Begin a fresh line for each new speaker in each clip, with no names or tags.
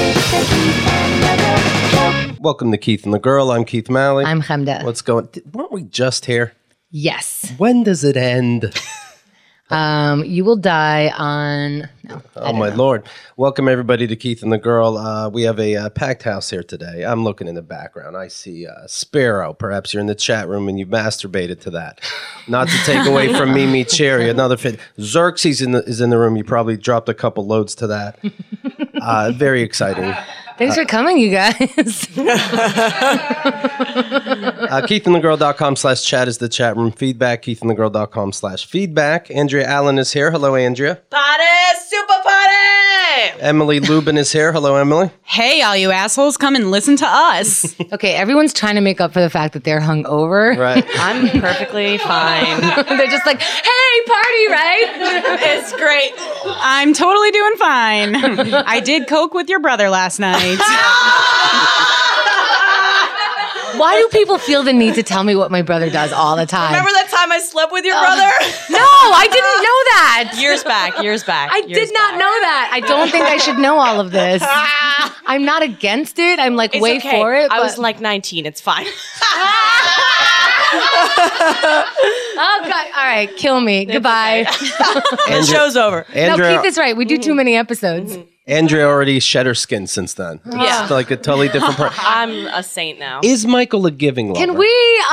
Welcome to Keith and the Girl. I'm Keith Malley.
I'm Chemda.
What's going? Weren't we just here?
Yes.
When does it end?
You will die on... No,
Oh, my Lord. Welcome, everybody, to Keith and the Girl. We have a packed house here today. I'm looking in the background. I see Sparrow. Perhaps you're in the chat room and you masturbated to that. Not to take away from Mimi Cherry, another fit. Xerxes is in the room. You probably dropped a couple loads to that. Very exciting.
Thanks for coming, you guys.
KeithandTheGirl.com/chat is the chat room. Feedback, KeithandTheGirl.com/feedback. Andrea Allen is here. Hello, Andrea.
Party! Super party!
Emily Lubin is here. Hello, Emily.
Hey, all you assholes, come and listen to us.
Okay, everyone's trying to make up for the fact that they're hungover.
Right.
I'm perfectly fine.
They're just like, hey, party, right?
It's great.
I'm totally doing fine. I did coke with your brother last night.
Why do people feel the need to tell me what my brother does all the time?
Remember that time I slept with your brother?
No, I didn't know that.
Years back.
I did not know that. I don't think I should know all of this. I'm not against it. I'm like,
It's
wait
okay.
for it.
I
but-
was like 19. It's fine.
Oh, God. All right, kill me. Goodbye.
The show's over.
No,
Andrea,
Keith is right. We do too many episodes.
Andrea already shed her skin since then.
Yeah.
It's like a totally different person.
I'm a saint now.
Is Michael a giving lover?
Can we?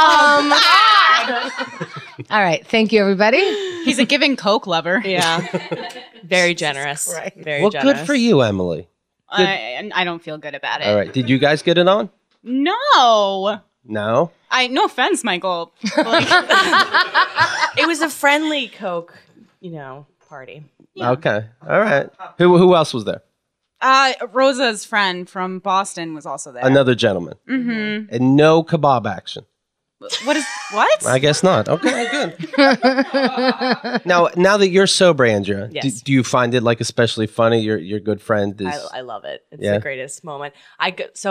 All right. Thank you, everybody.
He's a giving coke lover.
Yeah. Very generous. Very
Well,
generous.
good for you, Emily.
I don't feel good about it.
All right. Did you guys get it on?
No.
No?
No offense, Michael. Like,
It was a friendly Coke, party.
Okay. All right. Who else was there?
Rosa's friend from Boston was also there.
Another gentleman. Mm-hmm. And no kebab action.
What?
I guess not. Okay, good. Now that you're sober, Andrea,
Yes.
do you find it like especially funny? Your good friend is.
I love it. It's
Yeah.
the greatest moment. I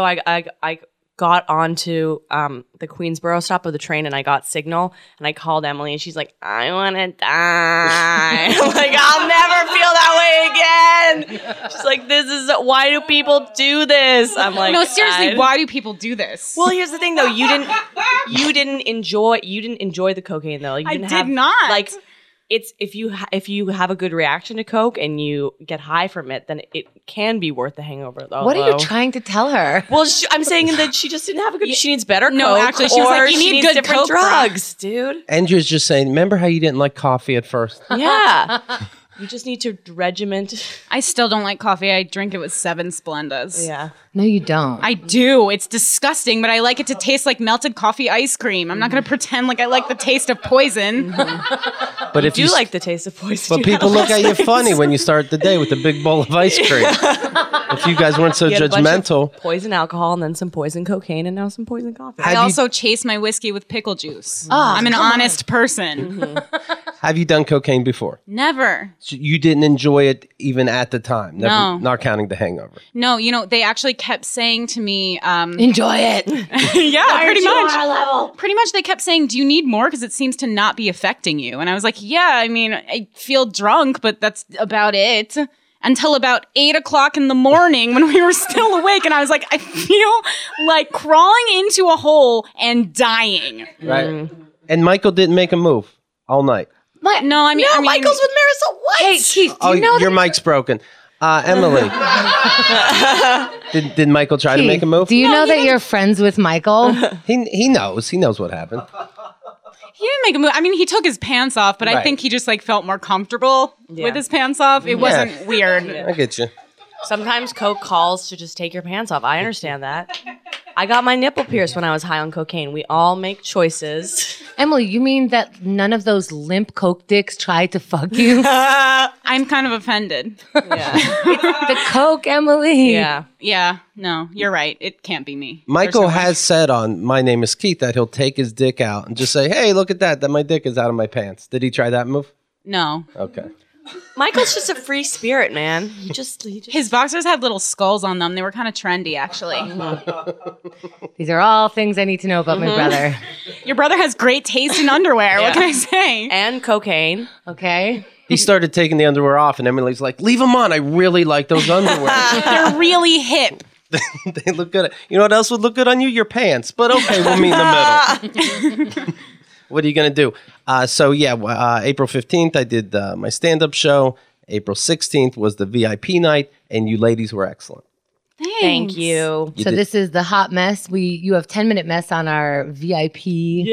got onto the Queensboro stop of the train and I got signal and I called Emily and she's like, I want to die. I'm like, I'll never feel that way again. She's like, why do people do this? I'm like,
No, seriously,
I-
why do people do this?
Well, here's the thing though. You didn't enjoy the cocaine though. Like, you
I
didn't
did
have,
not.
Like, it's if you have a good reaction to coke and you get high from it, then it can be worth the hangover. Though.
What are you trying to tell her?
Well, I'm saying that she just didn't have a good. She needs better.
No,
coke,
actually, she was
or
like, you
she
need
needs
good
different
coke,
drugs, dude.
Andrea's just saying, remember how you didn't like coffee at first?
Yeah, you just need to regiment.
I still don't like coffee. I drink it with 7 Splendas.
Yeah,
No, you don't.
I do. It's disgusting, but I like it to taste like melted coffee ice cream. I'm not going to pretend like I like the taste of poison.
But if
do you like the taste of poison?
But people look at you funny when you start the day with a big bowl of ice cream. If you guys weren't so
You had a bunch of
judgmental.
poison alcohol and then some poison cocaine and now some poison coffee.
I
Have you-
also chase my whiskey with pickle juice. I'm an honest person.
Have you done cocaine before?
Never.
So you didn't enjoy it even at the time? Never,
No.
Not counting the hangover.
No, they actually kept saying to me,
Enjoy it.
yeah, pretty much. Pretty much they kept saying, do you need more? Because it seems to not be affecting you. And I was like, yeah, I mean, I feel drunk, but that's about it. Until about 8 o'clock in the morning when we were still awake. And I was like, I feel like crawling into a hole and dying.
Right. And Michael didn't make a move all night.
No, I mean,
Michael's with Marisol. What?
Hey, Keith, do
Oh,
you know
your
that?
mic's broken. Emily. did Michael try to make a move?
Do you know that you're friends with Michael?
He knows. He knows what happened.
He didn't make a move. I mean, he took his pants off, but I
Right.
think he just felt more comfortable with his pants off. It wasn't weird.
I get you.
Sometimes Coke calls to just take your pants off. I understand that. I got my nipple pierced when I was high on cocaine. We all make choices.
Emily, you mean that none of those limp coke dicks tried to fuck you?
I'm kind of offended.
Yeah.
The coke, Emily.
Yeah.
Yeah, no, you're right. It can't be me.
Michael
There's no way.
has said on My Name is Keith that he'll take his dick out and just say, hey, look at that my dick is out of my pants. Did he try that move?
No.
Okay.
Michael's just a free spirit, man. He just
His boxers had little skulls on them. They were kind of trendy, actually.
These are all things I need to know about my brother.
Your brother has great taste in underwear. What can I say?
and cocaine.
Okay.
He started taking the underwear off, and Emily's like, leave them on. I really like those underwear.
They're really hip.
They look good. You know what else would look good on you? Your pants. But okay, we'll meet in the middle. What are you going to do? April 15th, I did my stand-up show. April 16th was the VIP night, and you ladies were excellent.
Thank you.
So this is the hot mess. You have 10-minute mess on our VIP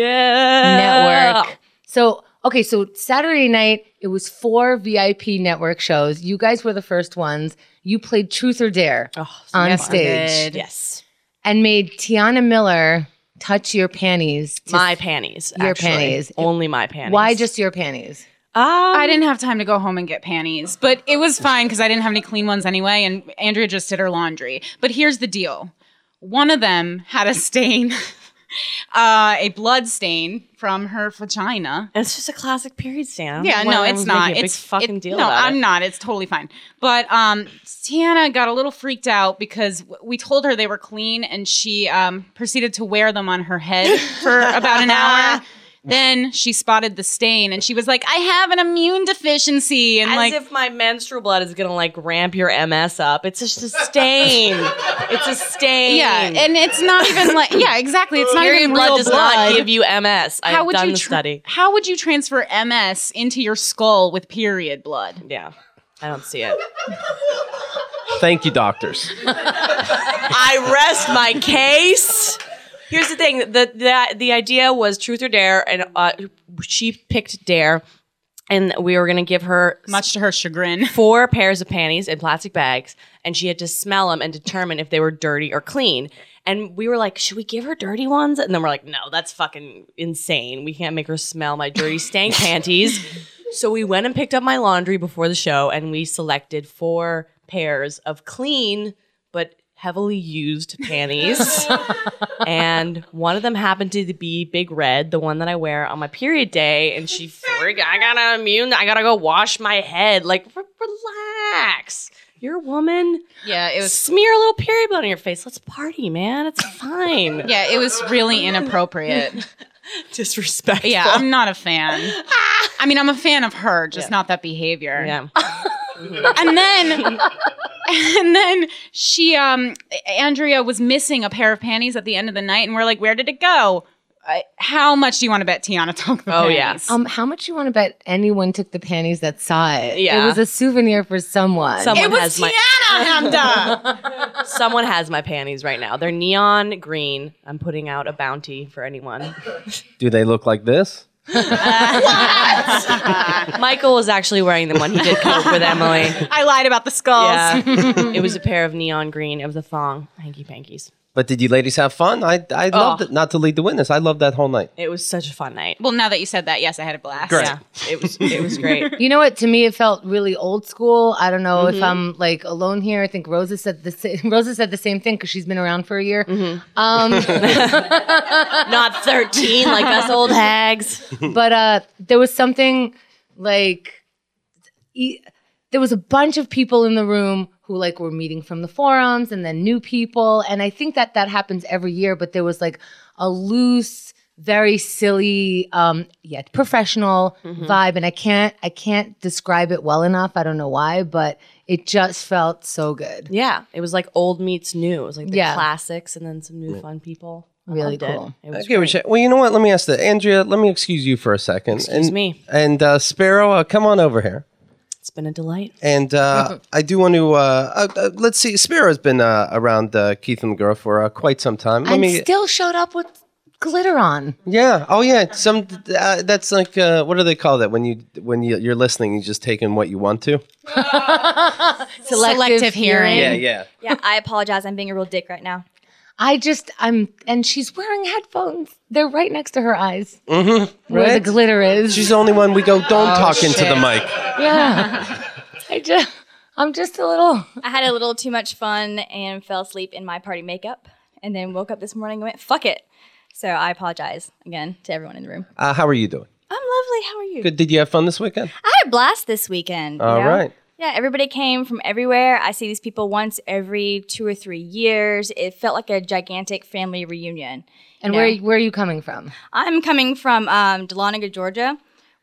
Yeah.
network. So Saturday night, it was 4 VIP network shows. You guys were the first ones. You played Truth or Dare on stage
Yes.
and made Tiana Miller touch your panties.
My panties.
Your
actually.
panties.
Only my panties.
Why just your panties?
I didn't have time to go home and get panties, but it was fine because I didn't have any clean ones anyway, and Andrea just did her laundry. But here's the deal. One of them had a stain, a blood stain from her vagina.
It's just a classic period stain. I don't
Yeah,
know
no,
why
it's
I'm
not.
making a
It's
big fucking deal
No,
about
I'm
it.
not. It's totally fine. But Tiana got a little freaked out because we told her they were clean, and she proceeded to wear them on her head for about an hour. Then she spotted the stain, and she was like, "I have an immune deficiency," and
As if my menstrual blood is gonna like ramp your MS up. It's just a stain. It's a stain.
yeah, and it's not even like exactly. It's not
Period
even
blood
real
does
blood.
not give you MS. I've done the study.
How would you transfer MS into your skull with period blood?
Yeah, I don't see it.
Thank you, doctors.
I rest my case. Here's the thing: the idea was Truth or Dare, and she picked Dare, and we were going to give her
Much to her chagrin.
4 pairs of panties in plastic bags, and she had to smell them and determine if they were dirty or clean. And we were like, should we give her dirty ones? And then we're like, no, that's fucking insane. We can't make her smell my dirty stank panties. So we went and picked up my laundry before the show, and we selected 4 pairs of clean but heavily used panties. And one of them happened to be Big Red, the one that I wear on my period day. And she freaked, I gotta go wash my head. Like, relax. You're a woman.
Yeah, it was.
Smear a little period blood on your face. Let's party, man. It's fine.
Yeah, it was really inappropriate.
Disrespectful.
Yeah, I'm not a fan. I mean, I'm a fan of her, just not that behavior.
Yeah.
And then she, Andrea was missing a pair of panties at the end of the night, and we're like, where did it go? How much do you want to bet Tiana took the panties?
yeah.
How much you want to bet anyone took the panties that saw it?
Yeah.
It was a souvenir for someone.
Someone
It was
has my
Tiana, Hamda!
someone has my panties right now. They're neon green. I'm putting out a bounty for anyone.
Do they look like this?
Michael was actually wearing them when he did coke with Emily.
I lied about the skulls.
Yeah. It was a pair of neon green. It was a thong. Hanky pankies.
But did you ladies have fun? I loved it. Not to lead the witness. I loved that whole night.
It was such a fun night.
Well, now that you said that, yes, I had a blast.
Great.
Yeah. It was great.
You know what? To me, it felt really old school. I don't know if I'm like alone here. I think Rosa said the same thing because she's been around for a year.
Not 13 like us old hags.
But there was something like there was a bunch of people in the room who like were meeting from the forums and then new people. And I think that happens every year, but there was like a loose, very silly, yet professional vibe. And I can't describe it well enough. I don't know why, but it just felt so good.
Yeah. It was like old meets new. It was like the
Yeah.
classics and then some new fun people. I
Really
loved it.
cool.
It was
Okay, well, you know what? Let me ask that. Andrea, let me excuse you for a second.
Excuse me.
And Sparrow, come on over here.
It's been a delight.
And I do want to, let's see, Sparrow's been around Keith and the Girl for quite some time.
And still showed up with glitter on.
Yeah. Oh, yeah. That's like, what do they call that? When you're listening, you're just taking what you want to?
Selective hearing.
Yeah.
Yeah, I apologize. I'm being a real dick right now.
And she's wearing headphones. They're right next to her eyes.
Mm-hmm.
Where the
Right?
glitter is.
She's the only one we go, don't talk into the
shit.
mic.
Yeah. I'm just a little.
I had a little too much fun and fell asleep in my party makeup and then woke up this morning and went, fuck it. So I apologize again to everyone in the room.
How are you doing?
I'm lovely. How are you?
Good. Did you have fun this weekend?
I had a blast this weekend.
All right.
Yeah, everybody came from everywhere. I see these people once every 2 or 3 years. It felt like a gigantic family reunion.
And
you know?
where are you coming from?
I'm coming from Dahlonega, Georgia,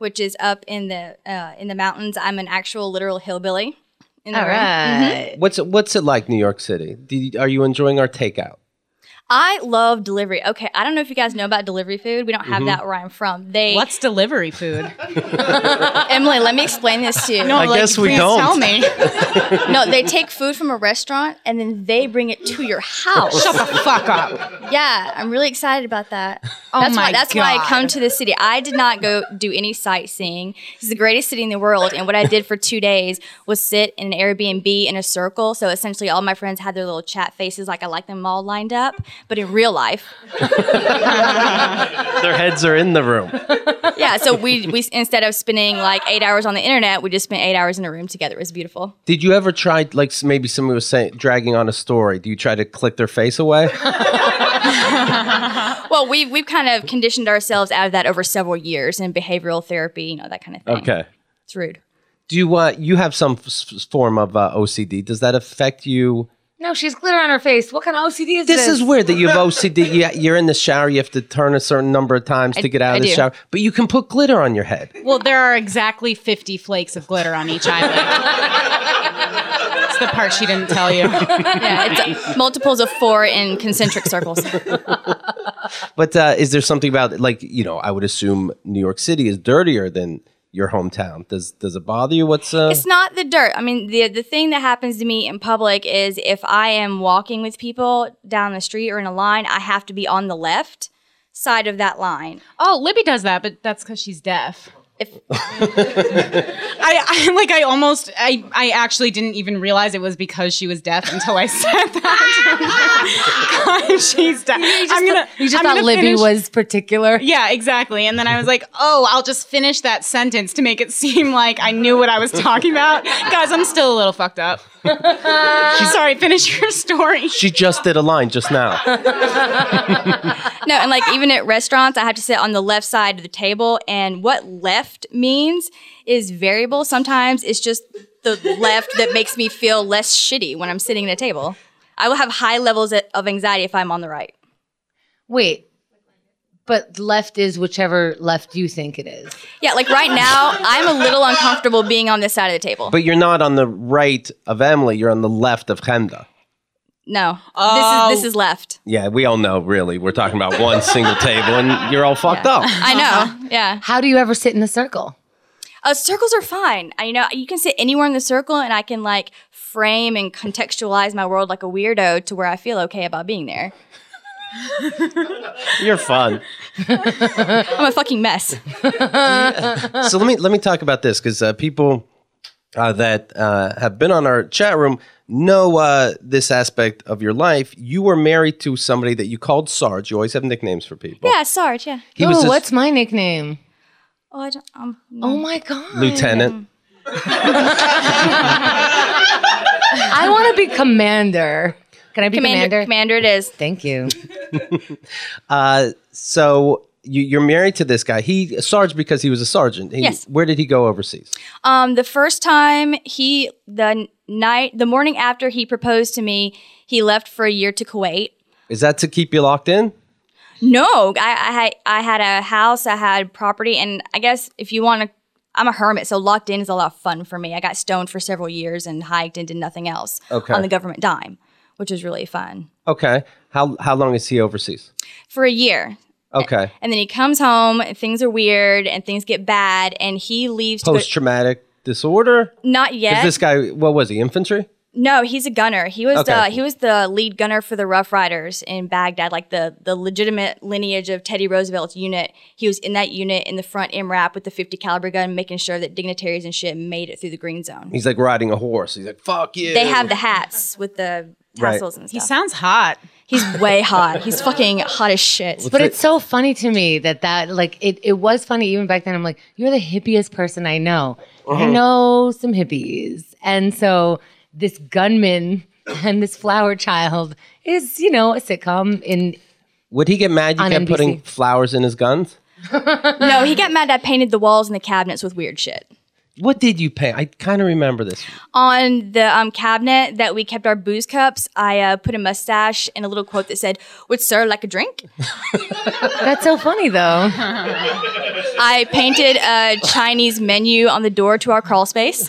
which is up in the mountains. I'm an actual literal hillbilly. In the
All
room.
right.
What's it like, New York City? Are you enjoying our takeout?
I love delivery. Okay, I don't know if you guys know about delivery food. We don't have that where I'm from.
What's delivery food?
Emily, let me explain this to you.
No,
I guess we
please
don't.
Tell me.
No, they take food from a restaurant and then they bring it to your house.
Shut the fuck up.
Yeah, I'm really excited about that.
Oh
That's
my
why. That's why I
God.
come to the city. I did not go do any sightseeing. This is the greatest city in the world, and what I did for 2 days was sit in an Airbnb in a circle. So essentially, all my friends had their little chat faces, like I like them all lined up, but in real life.
Their heads are in the room.
Yeah. So we instead of spending like 8 hours on the internet, we just spent 8 hours in a room together. It was beautiful.
Did you ever try, like maybe somebody was saying, dragging on a story? Do you try to click their face away?
Well, we've kind of conditioned ourselves out of that over several years in behavioral therapy, that kind of thing.
Okay.
It's rude.
Do you have some form of OCD? Does that affect you?
No, she has glitter on her face. What kind of OCD is this?
This is weird that you have OCD. You're in the shower. You have to turn a certain number of times to get out of the
do.
shower. But you can put glitter on your head.
Well, there are exactly 50 flakes of glitter on each eyelid. It's the part she didn't tell you.
Yeah, it's multiples of 4 in concentric circles.
But is there something about, like, I would assume New York City is dirtier than your hometown. Does it bother you?
It's not the dirt. I mean, the thing that happens to me in public is if I am walking with people down the street or in a line, I have to be on the left side of that line.
Oh, Libby does that, but that's because she's deaf.
If
I actually didn't even realize it was because she was deaf until I said that. God, she's deaf.
You just thought Libby was particular.
Yeah, exactly. And then I was like, oh, I'll just finish that sentence to make it seem like I knew what I was talking about. Guys, I'm still a little fucked up. Sorry, finish your story.
She just did a line just now.
No, and like even at restaurants, I have to sit on the left side of the table. And what left means is variable. Sometimes it's just the left that makes me feel less shitty when I'm sitting at a table. I will have high levels of anxiety if I'm on the right.
Wait, but left is whichever left you think it is.
Yeah, like right now, I'm a little uncomfortable being on this side of the table.
But you're not on the right of Emily. You're on the left of Chemda.
No, this is left.
Yeah, we all know, really. We're talking about one single table, and you're all fucked up.
I know. Yeah.
How do you ever sit in a circle?
Circles are fine. You can sit anywhere in the circle, and I can like frame and contextualize my world like a weirdo to where I feel okay about being there.
You're fun.
I'm a fucking mess.
So let me talk about this, because people that have been on our chat room know this aspect of your life. You were married to somebody that you called Sarge. You always have nicknames for people.
Yeah, Sarge. Yeah.
He was this
what's my nickname?
Oh, I don't.
Oh my God.
lieutenant.
I want to be commander. Can I be commander?
Commander it is.
Thank you.
So you're married to this guy. He Sarge because he was a sergeant.
Yes.
Where did he go overseas?
The first time the morning after he proposed to me, he left for a year to Kuwait.
Is that to keep you locked in?
No, I had a house, I had property, and I guess if you want to, I'm a hermit, so locked in is a lot of fun for me. I got stoned for several years and hiked and did nothing else on the government dime, which was really fun.
Okay. How long is he overseas?
For a year.
Okay.
And then he comes home, and things are weird, and things get bad, and he leaves to
Post-traumatic disorder?
Not
Is
yet.
this guy, what was he, infantry?
No, he's a gunner. He was
Okay.
he was the lead gunner for the Rough Riders in Baghdad, like the legitimate lineage of Teddy Roosevelt's unit. He was in that unit in the front MRAP with the 50 caliber gun, making sure that dignitaries and shit made it through the green zone.
He's like riding a horse. He's like, fuck you.
They have the hats with the tassels and
He
stuff.
sounds hot.
He's way hot. He's fucking hot as shit.
But it's so funny to me that like it was funny even back then. I'm like, you're the hippiest person I know. I know some hippies. And so this gunman and this flower child is, a sitcom in.
Would he get mad you
On
kept
NBC.
putting flowers in his guns?
No, he got mad I painted the walls and the cabinets with weird shit.
What did you paint? I kind of remember this.
On the cabinet that we kept our booze cups, I put a mustache and a little quote that said, "Would sir like a drink?"
That's so funny, though.
I painted a Chinese menu on the door to our crawl space.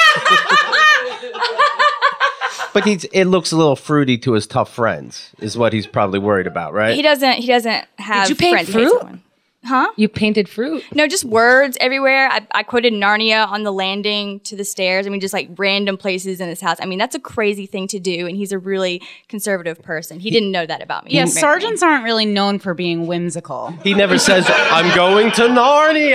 But it looks a little fruity to his tough friends, is what he's probably worried about, right?
He doesn't have
Did you paint
friends. He hates
fruit?
everyone. Huh?
You painted fruit.
No, just words everywhere. I quoted Narnia on the landing to the stairs. I mean, just like random places in his house. I mean, that's a crazy thing to do, and he's a really conservative person. He didn't know that about me.
Yeah,
He married me.
sergeants aren't really known for being whimsical.
He never says, "I'm going to Narnia."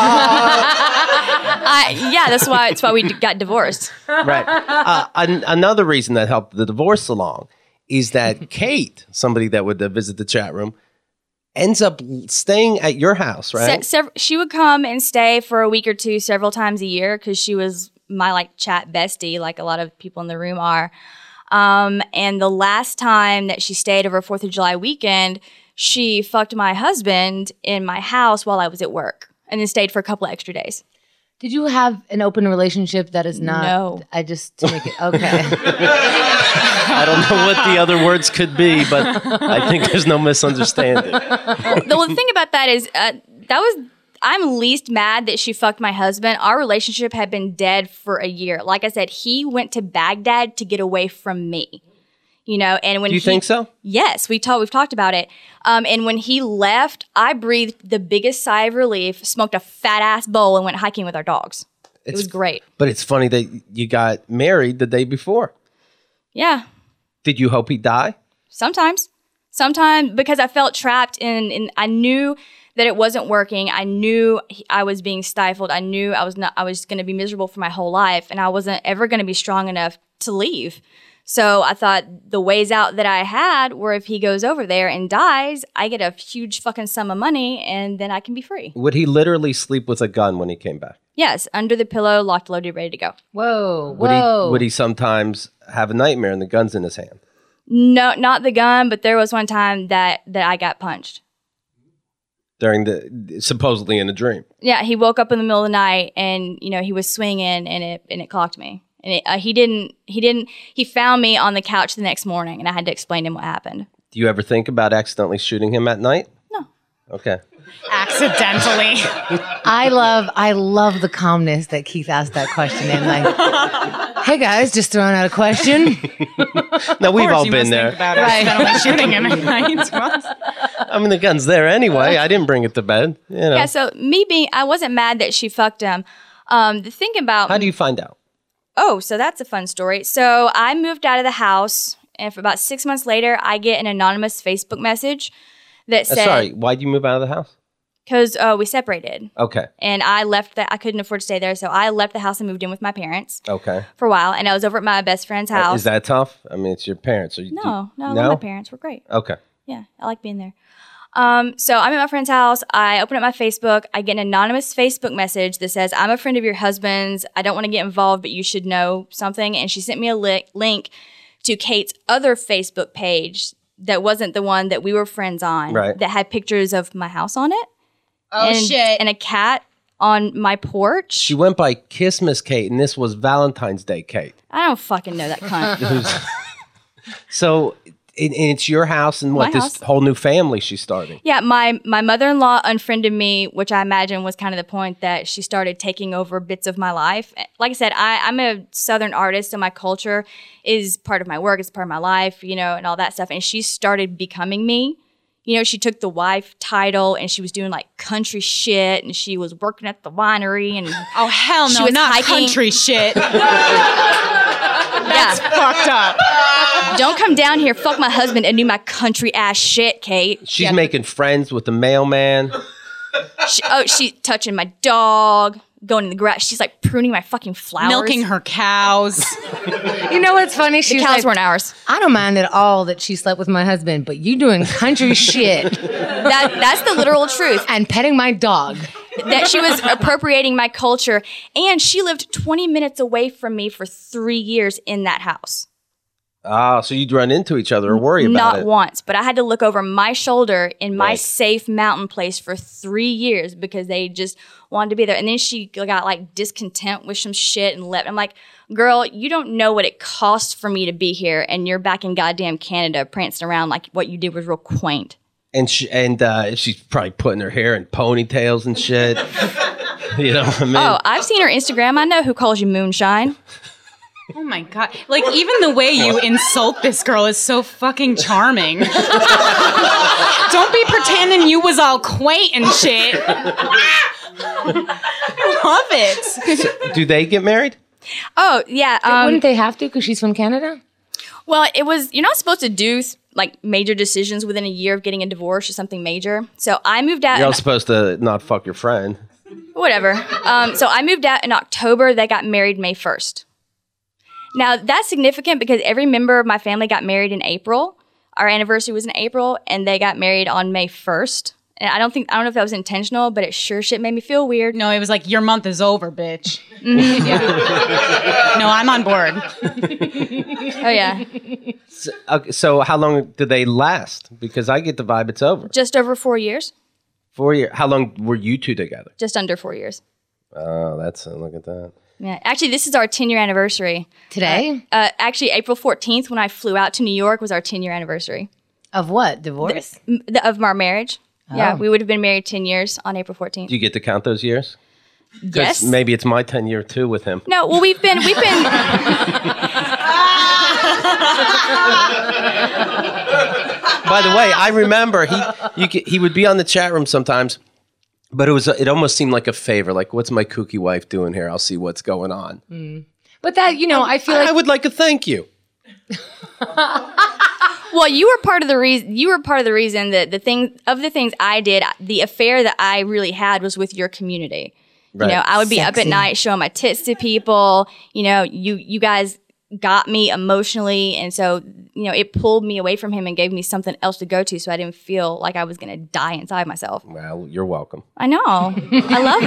Yeah, that's why we got divorced.
Right. Another reason that helped the divorce along is that Kate, somebody that would visit the chat room, ends up staying at your house, right?
She would come and stay for a week or two several times a year because she was my like chat bestie, like a lot of people in the room are. And the last time that she stayed over 4th of July weekend, she fucked my husband in my house while I was at work and then stayed for a couple of extra days.
Did you have an open relationship that is not?
No.
I just to make it okay.
I don't know what the other words could be, but I think there's no misunderstanding.
The thing about that is I'm least mad that she fucked my husband. Our relationship had been dead for a year. Like I said, he went to Baghdad to get away from me. You know, and when
Do you think so?
Yes, we've talked about it. And when he left, I breathed the biggest sigh of relief, smoked a fat ass bowl, and went hiking with our dogs. It was great.
But it's funny that you got married the day before.
Yeah,
Did you hope he'd die?
sometimes because I felt trapped in I knew that it wasn't working. I knew I was being stifled. I knew I was going to be miserable for my whole life, and I wasn't ever going to be strong enough to leave. So I thought the ways out that I had were if he goes over there and dies, I get a huge fucking sum of money and then I can be free.
Would he literally sleep with a gun when he came back?
Yes, under the pillow, locked, loaded, ready to go.
Whoa.
Would he sometimes have a nightmare and the gun's in his hand?
No, not the gun, but there was one time that I got punched.
Supposedly in a dream.
Yeah, he woke up in the middle of the night and, you know, he was swinging and it clocked me. And he found me on the couch the next morning and I had to explain to him what happened.
Do you ever think about accidentally shooting him at night?
No.
Okay.
Accidentally.
I love the calmness that Keith asked that question in. Like, hey guys, just throwing out a question.
No, we've all
You
been
must
there.
think about accidentally shooting him at night.
I mean, the gun's there anyway. I didn't bring it to bed. You know.
Yeah, so I wasn't mad that she fucked him. The thing about
How do you find out?
Oh, so that's a fun story. So I moved out of the house, and for about 6 months later, I get an anonymous Facebook message that said,
Sorry, why'd you move out of the house?
because we separated.
Okay.
And I left I couldn't afford to stay there, so I left the house and moved in with my parents
Okay.
for a while. And I was over at my best friend's house.
Is that tough? I mean, it's your parents.
No, I love my parents. We're great.
Okay.
Yeah, I like being there. So I'm at my friend's house. I open up my Facebook. I get an anonymous Facebook message that says, I'm a friend of your husband's. I don't want to get involved, but you should know something. And she sent me a link to Kate's other Facebook page that wasn't the one that we were friends on,
Right.
that had pictures of my house on it.
Oh, shit.
And a cat on my porch.
She went by Kissmas Kate, and this was Valentine's Day Kate.
I don't fucking know that cunt.
So, and it's your house and what,
My
this
house.
whole new family she's starting.
Yeah, my mother-in-law unfriended me, which I imagine was kind of the point that she started taking over bits of my life. Like I said, I'm a Southern artist, so my culture is part of my work, it's part of my life, you know, and all that stuff. And she started becoming me. You know, she took the wife title and she was doing like country shit and she was working at the winery and
Oh, hell
She
no,
was
not
hiking-
country shit.
yeah.
Fucked up.
Don't come down here, fuck my husband and do my country ass shit, Kate.
She's making friends with the mailman.
She touching my dog, going in the grass. She's like pruning my fucking flowers.
Milking her cows.
You know what's funny?
The
She's
cows
like,
weren't ours.
I don't mind at all that she slept with my husband, but you doing country shit
That's the literal truth.
and petting my dog.
That she was appropriating my culture. And she lived 20 minutes away from me for 3 years in that house.
Ah, so you'd run into each other or worry about it.
Not once, but I had to look over my shoulder in my
Right.
safe mountain place for 3 years because they just wanted to be there. And then she got like discontent with some shit and left. I'm like, girl, you don't know what it costs for me to be here, and you're back in goddamn Canada prancing around like what you did was real quaint.
And she's probably putting her hair in ponytails and shit. You know what I mean?
Oh, I've seen her Instagram. I know who calls you moonshine.
Oh my God. Like, even the way you insult this girl is so fucking charming. Don't be pretending you was all quaint and shit. I love it.
Do they get married?
Oh, yeah.
Wouldn't they have to because she's from Canada?
Well, you're not supposed to do like major decisions within a year of getting a divorce or something major. So I moved out.
You're all supposed to not fuck your friend.
Whatever. So I moved out in October. They got married May 1st. Now, that's significant because every member of my family got married in April. Our anniversary was in April, and they got married on May 1st. And I don't know if that was intentional, but it sure shit made me feel weird.
No, it was like, your month is over, bitch. Yeah. No, I'm on board.
Oh, yeah.
So how long did they last? Because I get the vibe it's over.
Just over 4 years.
4 years. How long were you two together?
Just under 4 years.
Oh, look at that.
Yeah. Actually, this is our 10-year anniversary.
Today?
Actually, April 14th, when I flew out to New York, was our 10-year anniversary
Of what? Divorce?
of our marriage. Yeah, we would have been married 10 years on April 14th.
Do you get to count those years? 'Cause
Yes.
maybe it's my 10-year too with him.
No, well, we've been.
By the way, I remember he would be on the chat room sometimes, but it almost seemed like a favor. Like, what's my kooky wife doing here? I'll see what's going on.
But that, I feel
I
like
would like a thank you.
Well, you were part of the reason. You were part of the reason that the things I did, the affair that I really had was with your community.
Right.
I would be up at
Sexy.
night showing my tits to people. You guys got me emotionally, and so it pulled me away from him and gave me something else to go to, so I didn't feel like I was going to die inside myself.
Well, you're welcome.
I know. I love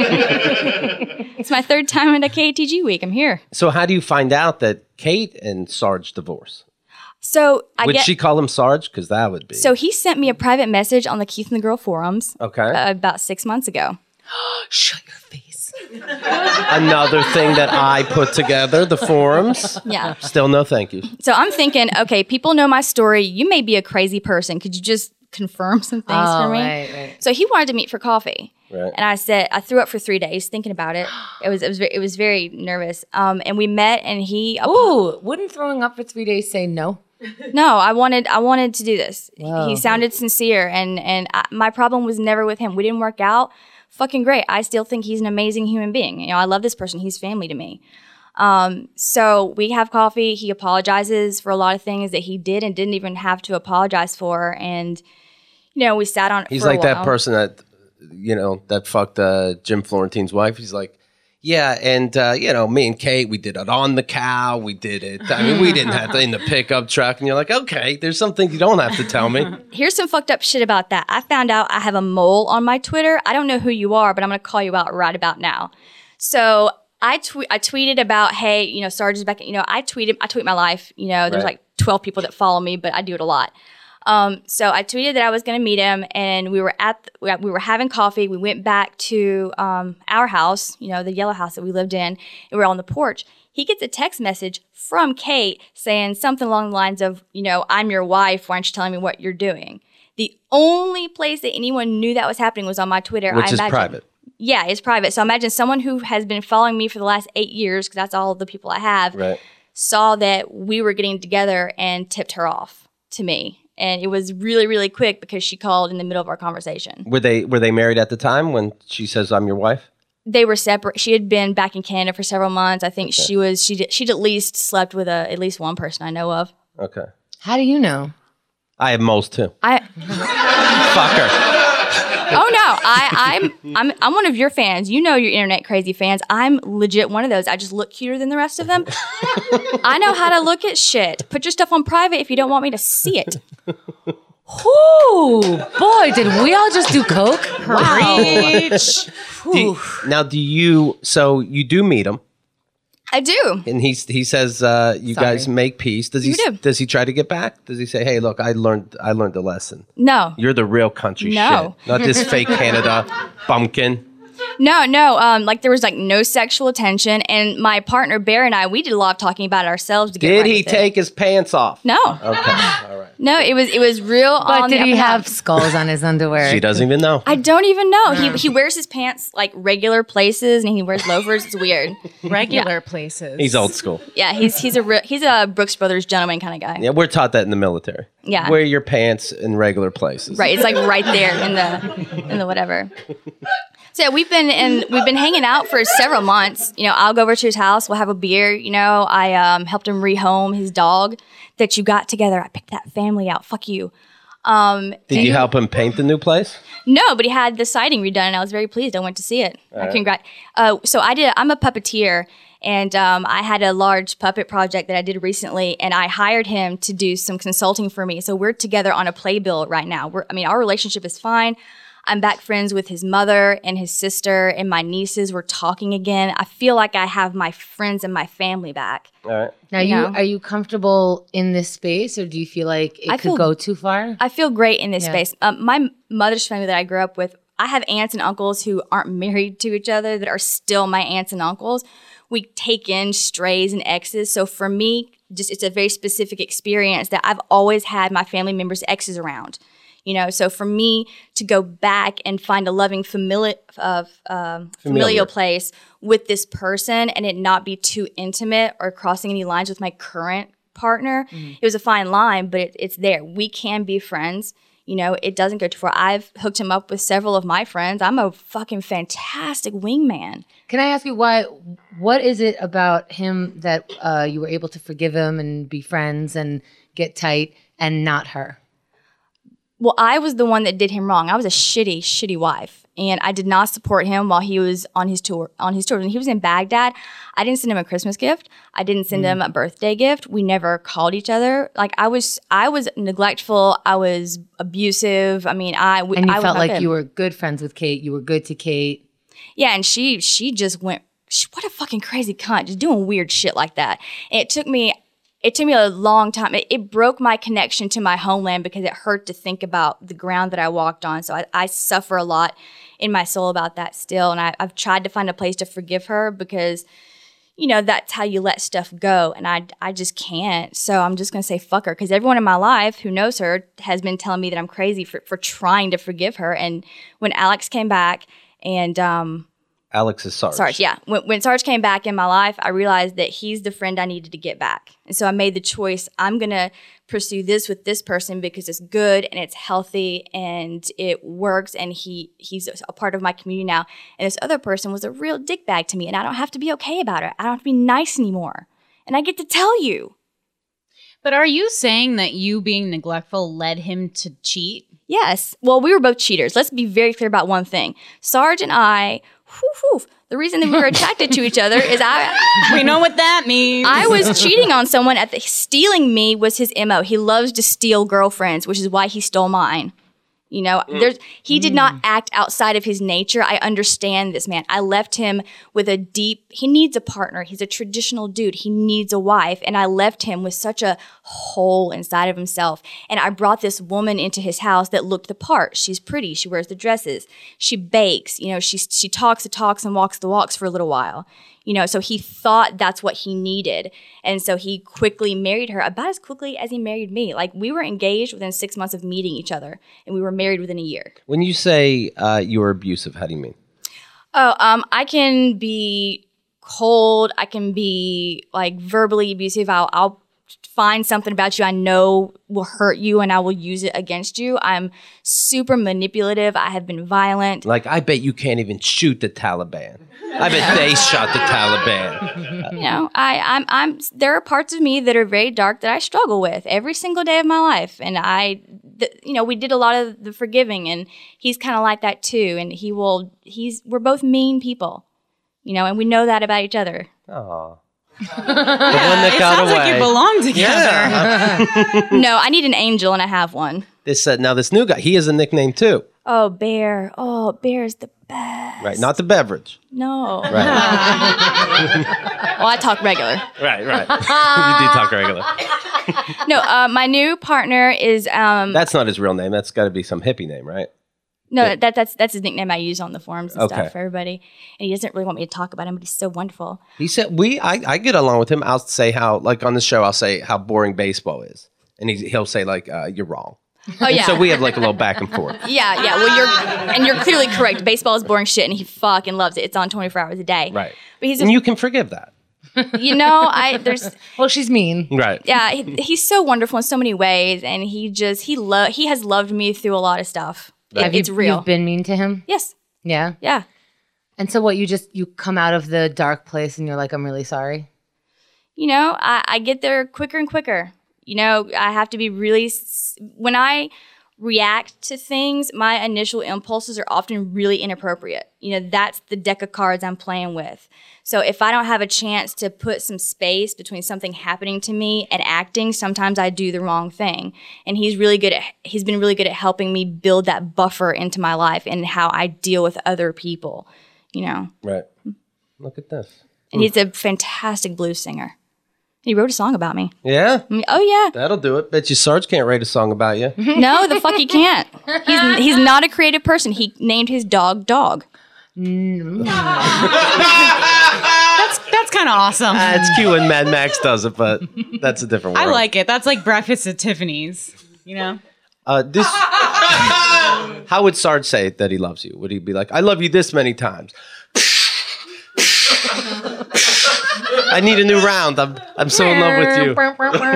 it. It's my third time at a KTG week. I'm here.
So how do you find out that Kate and Sarge divorce?
So
Would she call him Sarge? Because that would be.
So he sent me a private message on the Keith and the Girl forums
Okay.
about 6 months ago.
shut your face.
Another thing that I put together, the forums.
Yeah.
Still no thank you.
So I'm thinking, okay, people know my story. You may be a crazy person. Could you just confirm some things for me?
Right.
So he wanted to meet for coffee.
Right.
And I said, I threw up for 3 days thinking about it. It was very nervous. And we met, and he.
Ooh, wouldn't throwing up for 3 days say no?
No, I wanted to do this.
Wow.
He sounded sincere, and my problem was never with him. We didn't work out. Fucking great. I still think he's an amazing human being. I love this person. He's family to me. So we have coffee. He apologizes for a lot of things that he did and didn't even have to apologize for. And we sat on it.
He's
for
like
a
that
while.
person that that fucked Jim Florentine's wife. He's like, yeah, and me and Kate, we did it on the cow. We did it. I mean, we didn't have to in the pickup truck. And you're like, okay, there's some things you don't have to tell me.
Here's some fucked up shit about that. I found out I have a mole on my Twitter. I don't know who you are, but I'm going to call you out right about now. So I tweeted about, hey, Sarge is back. I tweet my life. There's
Right.
like 12 people that follow me, but I do it a lot. So I tweeted that I was going to meet him, and we were having coffee. We went back to our house, the yellow house that we lived in, and we were on the porch. He gets a text message from Kate saying something along the lines of, I'm your wife. Why aren't you telling me what you're doing? The only place that anyone knew that was happening was on my Twitter.
Which
I
is
imagine.
private.
Yeah, it's private. So imagine someone who has been following me for the last 8 years, because that's all the people I have,
Right.
saw that we were getting together and tipped her off to me. And it was really, really quick because she called in the middle of our conversation.
Were they married at the time when she says I'm your wife?
They were separate. She had been back in Canada for several months. I think she'd at least slept with at least one person I know of.
Okay.
How do you know?
I have moles too.
I
Fuck her.
Oh no, I'm one of your fans. Your internet crazy fans. I'm legit one of those. I just look cuter than the rest of them. I know how to look at shit. Put your stuff on private if you don't want me to see it.
Ooh, boy, did we all just do coke?
Preach.
So you do meet him.
I do.
And he says you guys make peace. Does he
do.
does he try to get back? Does he say, "Hey, look, I learned the lesson.
No.
You're the real country
No.
shit, not this fake Canada bumpkin."
No. Like there was like no sexual attention, and my partner Bear and I, we did a lot of talking about ourselves. To get
Did
right
he
with it.
take his pants off?
No.
Okay, all right.
No, it was real.
But
on
did
the
he
up and
have
up.
skulls on his underwear?
She doesn't even know.
I don't even know. He wears his pants like regular places, and he wears loafers. It's weird.
Regular places.
He's old school.
Yeah, he's a Brooks Brothers gentleman kind of guy.
Yeah, we're taught that in the military.
Yeah.
Wear your pants in regular places.
Right, it's like right there in the whatever. So yeah, we've been hanging out for several months. You know, I'll go over to his house. We'll have a beer. You know, I helped him rehome his dog that you got together. I picked that family out. Fuck you.
Did you help him paint the new place?
No, but he had the siding redone, and I was very pleased. I went to see it. So I'm a puppeteer, and I had a large puppet project that I did recently, and I hired him to do some consulting for me. So we're together on a playbill right now. Our relationship is fine. I'm back friends with his mother and his sister and my nieces. We're talking again. I feel like I have my friends and my family back.
All right.
Now, are you comfortable in this space, or do you feel like it could go too far?
I feel great in this space. My mother's family that I grew up with, I have aunts and uncles who aren't married to each other that are still my aunts and uncles. We take in strays and exes. So for me, it's a very specific experience that I've always had my family members' exes around. You know, so for me to go back and find a loving familial place with this person and it not be too intimate or crossing any lines with my current partner, it was a fine line, but it's there. We can be friends. You know, it doesn't go too far. I've hooked him up with several of my friends. I'm a fucking fantastic wingman.
Can I ask you what is it about him that you were able to forgive him and be friends and get tight and not her?
Well, I was the one that did him wrong. I was a shitty wife, and I did not support him while he was on his tour. When he was in Baghdad, I didn't send him a Christmas gift. I didn't send him a birthday gift. We never called each other. Like I was neglectful. I was abusive. I mean,
and you felt like you were good friends with Kate. You were good to Kate.
Yeah, and she just went. What a fucking crazy cunt, just doing weird shit like that. And it took me a long time. It broke my connection to my homeland because it hurt to think about the ground that I walked on. So I suffer a lot in my soul about that still. And I've tried to find a place to forgive her because, you know, that's how you let stuff go. And I just can't. So I'm just going to say fuck her because everyone in my life who knows her has been telling me that I'm crazy for trying to forgive her. And when Alex came back and
Alex is Sarge.
Sarge, yeah. When Sarge came back in my life, I realized that he's the friend I needed to get back. And so I made the choice, I'm going to pursue this with this person because it's good and it's healthy and it works and he's a part of my community now. And this other person was a real dickbag to me and I don't have to be okay about it. I don't have to be nice anymore. And I get to tell you.
But are you saying that you being neglectful led him to cheat?
Yes. Well, we were both cheaters. Let's be very clear about one thing. Sarge and I, the reason that we were attracted to each other is
we know what that means.
I was cheating on someone stealing me was his MO. He loves to steal girlfriends, which is why he stole mine. You know, he did not act outside of his nature. I understand this man. I left him with he needs a partner. He's a traditional dude. He needs a wife. And I left him with such a hole inside of himself. And I brought this woman into his house that looked the part. She's pretty. She wears the dresses. She bakes. You know, she talks the talks and walks the walks for a little while. You know, so he thought that's what he needed. And so he quickly married her about as quickly as he married me. Like we were engaged within 6 months of meeting each other and we were married within a year.
When you say you were abusive, how do you mean?
I can be cold. I can be like verbally abusive. I'll find something about you I know will hurt you and I will use it against you. I'm super manipulative. I have been violent.
Like, I bet you can't even shoot the Taliban. I bet they shot the Taliban.
You know, I'm there are parts of me that are very dark that I struggle with every single day of my life. And we did a lot of the forgiving and he's kind of like that too. And we're both mean people, you know, and we know that about each other.
Aw.
It sounds like you belong together.
Yeah.
No, I need an angel and I have one.
This new guy, he has a nickname too.
Oh, Bear. Oh, Bear's the best.
Right, not the beverage.
No.
Right,
Well, I talk regular.
right. You do talk regular.
No, my new partner is
That's not his real name. That's got to be some hippie name, right?
no, that's his nickname I use on the forums and
Okay.
stuff for everybody. And he doesn't really want me to talk about him, but he's so wonderful.
He said I get along with him. I'll say how, like on the show, I'll say how boring baseball is, and he'll say like you're wrong.
Oh yeah.
So we have like a little back and forth.
Yeah. Well, you're clearly correct. Baseball is boring shit, and he fucking loves it. It's on 24 hours a day.
Right.
But he's,
And you can forgive that.
Well, she's mean.
Right.
yeah, he's so wonderful in so many ways, and he has loved me through a lot of stuff. It's real.
You've been mean to him?
Yes.
Yeah.
Yeah.
And so what, you come out of the dark place and you're like, I'm really sorry?
You know, I get there quicker and quicker. You know, I have to be really, when I react to things, my initial impulses are often really inappropriate. You know, that's the deck of cards I'm playing with. So if I don't have a chance to put some space between something happening to me and acting, sometimes I do the wrong thing. And he's been really good at helping me build that buffer into my life and how I deal with other people, you know.
Right. Look at this.
And he's a fantastic blues singer. He wrote a song about me.
Yeah.
Oh yeah.
That'll do it. Bet you Sarge can't write a song about you.
No, the fuck he can't. He's not a creative person. He named his dog Dog.
That's kind of awesome.
It's cute when Mad Max does it, but that's a different
I
world.
like it. That's like breakfast at Tiffany's. You know.
This. How would Sarge say that he loves you? Would he be like, "I love you this many times"? I need a new round. I'm so in love with you.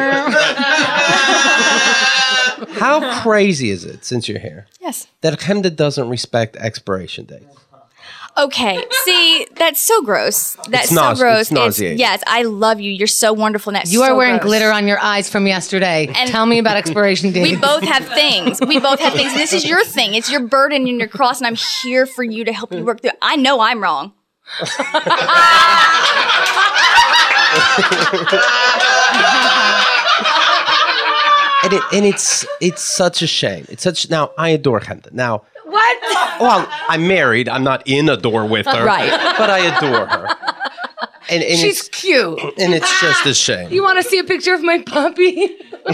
How crazy is it, since you're here,
Yes.
that Hemda doesn't respect expiration dates?
Okay. See, that's so gross. That's so gross.
It's nauseating.
Yes, I love you. You're so wonderful. And that's
You are
so
wearing
gross.
glitter on your eyes from yesterday.
And
Tell me about expiration dates.
We both have things. And this is your thing. It's your burden and your cross, and I'm here for you to help you work through it. I know I'm wrong.
And it's such a shame. Now I adore Hemda. Now
What?
well, I'm married. I'm not in a door with her,
Right.
But I adore her. And
She's
it's
cute.
and it's just a shame.
You want to see a picture of my puppy?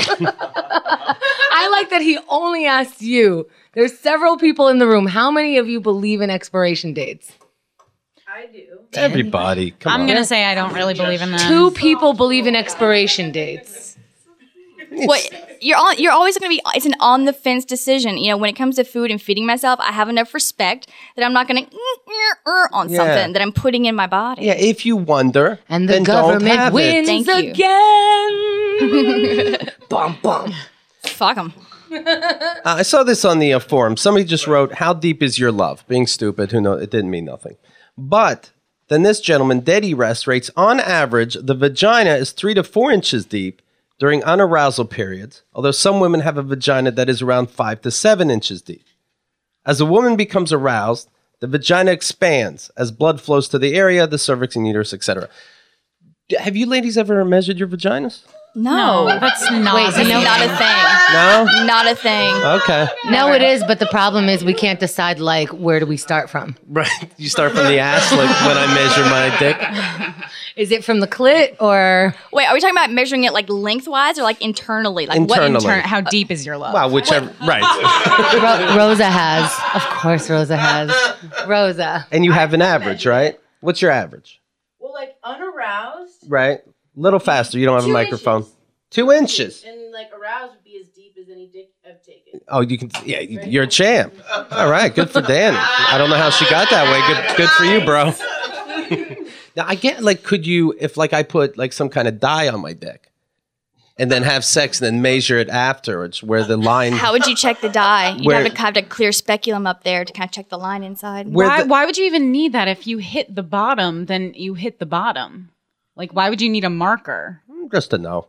I like that he only asked you. There's several people in the room. How many of you believe in expiration dates?
Everybody, come
I'm
on.
gonna say I don't really believe in that.
2 people believe in expiration dates.
What you're always going to be. It's an on the fence decision. You know, when it comes to food and feeding myself, I have enough respect that I'm not going to on
Yeah.
something that I'm putting in my body.
Yeah, if you wonder,
And the
then don't
government
have
wins
Thank you.
again. Bum, bum.
Fuck them.
I saw this on the forum. Somebody just wrote, "How deep is your love?" Being stupid, who knows? It didn't mean nothing. But then this gentleman, Dead Rest, rates on average the vagina is 3 to 4 inches deep during unarousal periods, although some women have a vagina that is around 5 to 7 inches deep. As a woman becomes aroused, the vagina expands as blood flows to the area, the cervix and uterus, etc. Have you ladies ever measured your vaginas?
No,
That's not.
Wait, so
it's
no-
not a thing.
No?
Not a thing.
Okay.
No, it is, but the problem is we can't decide, like, where do we start from?
Right. You start from the ass, like when I measure my dick.
Is it from the clit or...
Wait, are we talking about measuring it like lengthwise or like internally? Like what
Internally.
How deep is your love?
Wow, whichever. Right.
Rosa has. Of course Rosa has. Rosa.
And you have an average, right? What's your average?
Well, like unaroused
Right? Little faster. You don't have a
2
microphone.
inches.
2 inches.
and like aroused would be as deep as any dick I've taken.
Oh, you can. Yeah, you're a champ. All right, good for Danny. I don't know how she got that way. Good for you, bro. Now I get like, could you, if like I put like some kind of dye on my dick, and then have sex and then measure it afterwards, where the line.
How would you check the dye? You'd
Where-
have to clear speculum up there to kind of check the line inside.
Where
Why,
the-
why would you even need that? If you hit the bottom, then you hit the bottom. Like, why would you need a marker?
Just to know.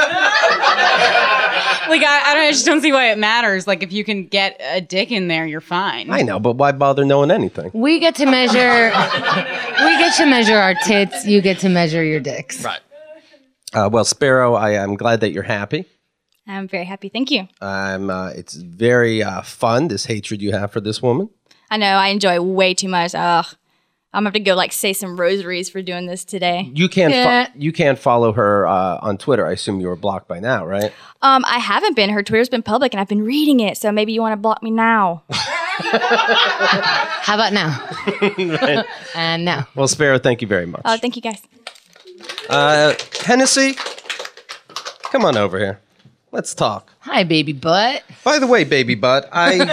Like, I just don't see why it matters. Like, if you can get a dick in there, you're fine.
I know, but why bother knowing anything?
We get to measure... we get to measure our tits. You get to measure your dicks.
Right. Well, Sparrow, I am glad that you're happy.
I'm very happy. Thank you.
It's very fun, this hatred you have for this woman.
I know I enjoy it way too much. Ugh. I'm gonna have to go like say some rosaries for doing this today.
You can't follow her on Twitter. I assume you were blocked by now, right?
I haven't been. Her Twitter's been public and I've been reading it, so maybe you want to block me now.
How about now?
Right.
And now.
Well, Sparrow, thank you very much.
Thank you guys.
Hennessy, come on over here. Let's talk.
Hi, baby butt.
By the way, baby butt,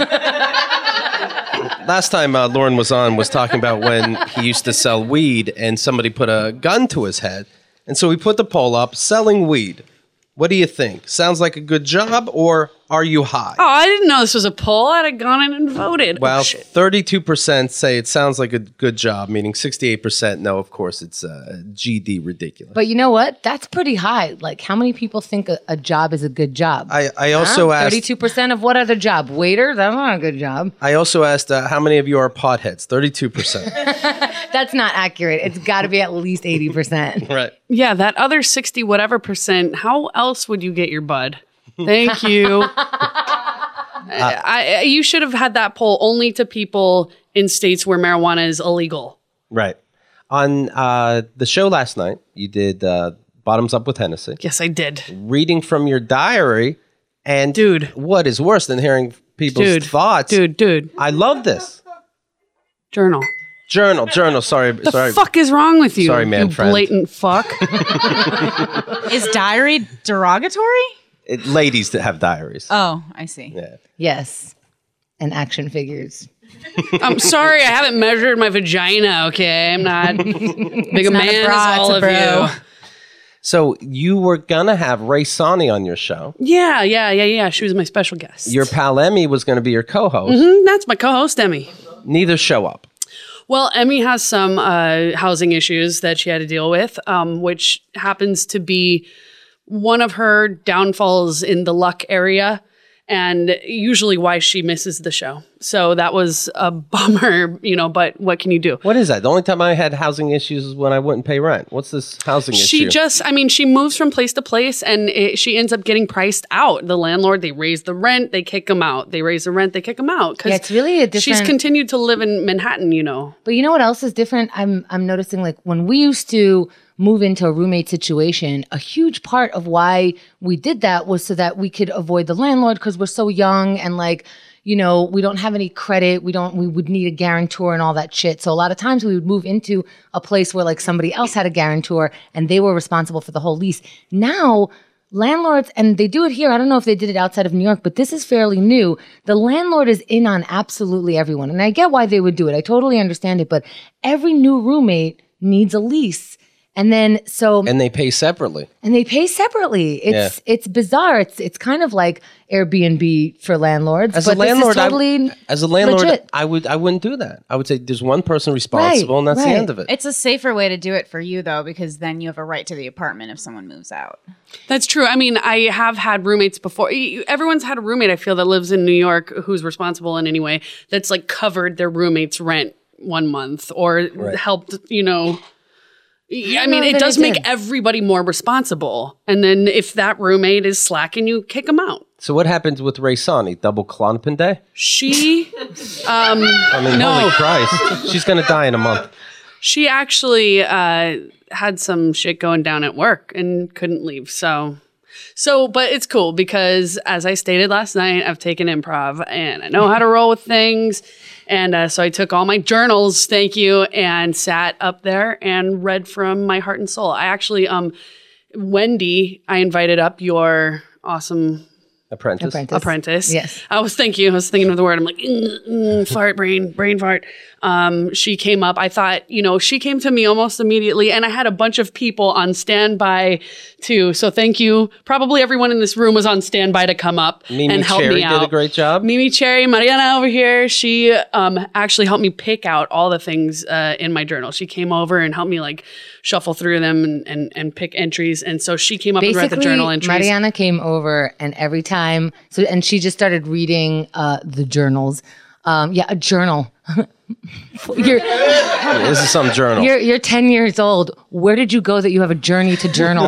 last time Lauren was on was talking about when he used to sell weed and somebody put a gun to his head. And so we put the poll up, selling weed. What do you think? Sounds like a good job, or are you high?
Oh, I didn't know this was a poll. I'd have gone in and voted.
Well,
Oh, shit.
32% say it sounds like a good job, meaning 68% no, of course, it's GD ridiculous.
But you know what? That's pretty high. Like, how many people think a job is a good job?
I also asked...
32% of what other job? Waiter? That's not a good job.
I also asked how many of you are potheads? 32%.
That's not accurate. It's got to be at least 80%.
Right.
Yeah, that other 60 whatever percent, how else would you get your bud? Thank you. You should have had that poll only to people in states where marijuana is illegal.
Right. On the show last night, you did Bottoms Up with Hennessy.
Yes, I did.
Reading from your diary. And
Dude.
What is worse than hearing people's thoughts?
Dude.
I love this.
Journal.
Journal. Sorry.
The fuck is wrong with you?
Sorry, man
you
friend.
blatant fuck.
Is diary derogatory?
Ladies that have diaries.
Oh, I see.
Yeah.
Yes. And action figures.
I'm sorry, I haven't measured my vagina, okay? I'm not big a
not a
man
bra,
as all
it's
of
a bro.
you.
So you were going to have Ray Sani on your show.
Yeah. She was my special guest.
Your pal Emmy was going to be your co-host.
That's my co-host, Emmy.
Neither show up.
Well, Emmy has some housing issues that she had to deal with, which happens to be one of her downfalls in the luck area and usually why she misses the show. So that was a bummer, but what can you do?
What is that? The only time I had housing issues is when I wouldn't pay rent. What's this housing issue?
She moves from place to place and she ends up getting priced out. The landlord, they raise the rent, they kick them out. They raise the rent, they kick them out.
Yeah, it's really a different...
She's continued to live in Manhattan,
But you know what else is different? I'm noticing, like, when we used to move into a roommate situation, a huge part of why we did that was so that we could avoid the landlord because we're so young and, like, we don't have any credit. We would need a guarantor and all that shit. So a lot of times we would move into a place where, like, somebody else had a guarantor and they were responsible for the whole lease. Now, landlords, and they do it here, I don't know if they did it outside of New York, but this is fairly new. The landlord is in on absolutely everyone. And I get why they would do it. I totally understand it. But every new roommate needs a lease. And then
and they pay separately.
It's bizarre. It's kind of like Airbnb for landlords.
As
but
a landlord,
legit.
I wouldn't do that. I would say there's one person responsible, and that's the end of it.
It's a safer way to do it for you, though, because then you have a right to the apartment if someone moves out.
That's true. I mean, I have had roommates before. Everyone's had a roommate, I feel, that lives in New York who's responsible in any way that's like covered their roommate's rent 1 month or helped, I mean, it does make everybody more responsible. And then if that roommate is slacking, you kick them out.
So what happens with Ray Sani? Double Klonopin Day?
She,
Holy Christ. She's going to die in a month.
She actually had some shit going down at work and couldn't leave. So, but it's cool because as I stated last night, I've taken improv and I know how to roll with things. And so I took all my journals, thank you, and sat up there and read from my heart and soul. I actually, Wendy, I invited up, your awesome apprentice.
Yes.
I was thinking of the word. I'm like, fart, brain fart. She came up. I thought, she came to me almost immediately, and I had a bunch of people on standby too. So thank you. Probably everyone in this room was on standby to come up and help
Cherry
me out.
did a great job.
Mimi Cherry, Mariana over here. She actually helped me pick out all the things in my journal. She came over and helped me like shuffle through them and pick entries. And so she came up and read the journal entries.
Mariana came over and every time, and she just started reading the journals. A journal.
This is some journal.
You're 10 years old. Where did you go that you have a journey to journal?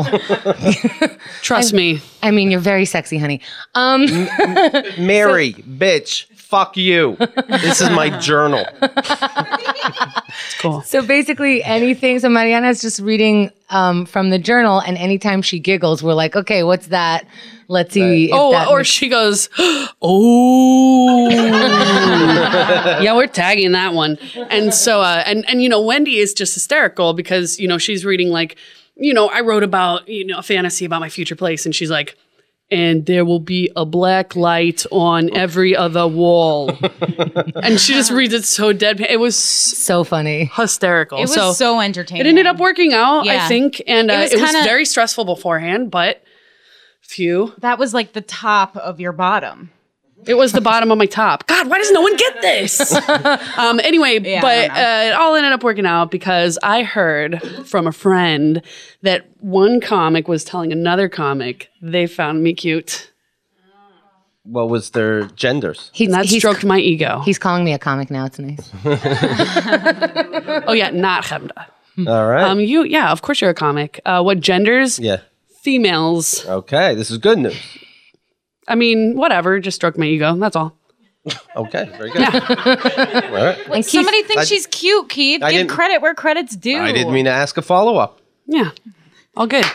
Trust me.
I mean, you're very sexy, honey.
Mary, bitch, fuck you. This is my journal.
Cool.
So basically anything. So Mariana's just reading from the journal, and anytime she giggles, we're like, okay, what's that? Let's see. If that
Or
makes-
she goes, oh. Yeah, we're tagging that one. And so, and you know, Wendy is just hysterical because, you know, she's reading like, you know, I wrote about, you know, a fantasy about my future place. And she's like, and there will be a black light on every other wall. And she just reads it so deadpan. It was
so funny.
hysterical.
It was so entertaining.
It ended up working out, I
Yeah.
think. And
It was
it was
kinda-
very stressful beforehand, but phew.
That was like the top of your bottom.
It was the bottom of my top. God, why does no one get this? Anyway,
Yeah,
but
I
it all ended up working out because I heard from a friend that one comic was telling another comic they found me cute.
What was their genders?
And that stroked my ego.
He's calling me a comic now. It's nice.
Oh, yeah, not Chemda.
All right.
Yeah, of course you're a comic. What genders?
Yeah.
Females.
Okay, this is good news.
I mean, whatever, just stroked my ego. That's all.
Okay, very good. All right.
And
Somebody thinks she's cute, Keith.
I
Give
didn't-
credit where credit's due.
I didn't mean to ask a follow-up.
Yeah, all good.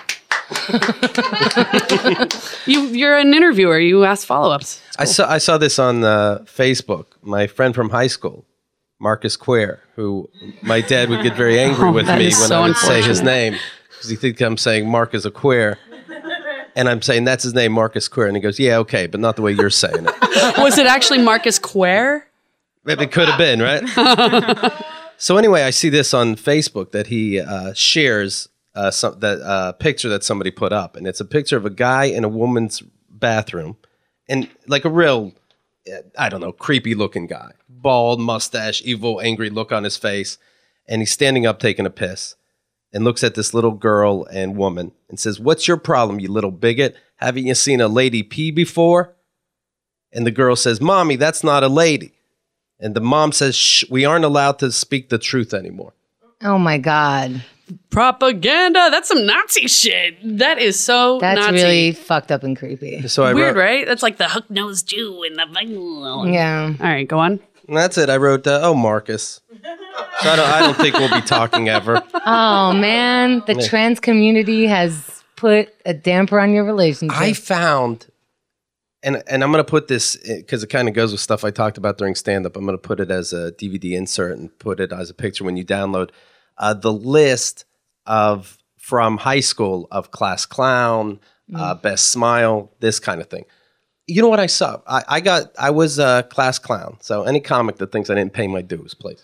You're an interviewer. You ask follow-ups.
I saw this on Facebook. My friend from high school, Marcus Queer, who my dad would get very angry with
that
me
is
when
so
I would say his
unfortunate.
name because he thinks I'm saying Mark is a queer. And I'm saying that's his name, Marcus Queer. And he goes, yeah, okay, but not the way you're saying it.
Was it actually Marcus Quare?
It could have been, right? So anyway, I see this on Facebook that he shares that picture that somebody put up. And it's a picture of a guy in a woman's bathroom. And like a real, I don't know, creepy looking guy. Bald, mustache, evil, angry look on his face. And he's standing up taking a piss. And looks at this little girl and woman and says, what's your problem, you little bigot? Haven't you seen a lady pee before? And the girl says, Mommy, that's not a lady. And the mom says, shh, we aren't allowed to speak the truth anymore.
Oh my God.
Propaganda. That's some Nazi shit. That is so
That's
Nazi.
really fucked up and creepy.
So I
Weird,
wrote,
right? That's like the hook-nosed Jew and the...
Yeah.
All right, go on.
and that's it. I wrote, oh, Marcus. So I don't think we'll be talking ever.
Oh man, the trans community has put a damper on your relationship.
I found, and I'm going to put this, because it kind of goes with stuff I talked about during stand-up. I'm going to put it as a DVD insert and put it as a picture when you download the list of, from high school, of Class Clown, Best Smile, this kind of thing. You know what I saw? I was a Class Clown. So any comic that thinks I didn't pay my dues, please.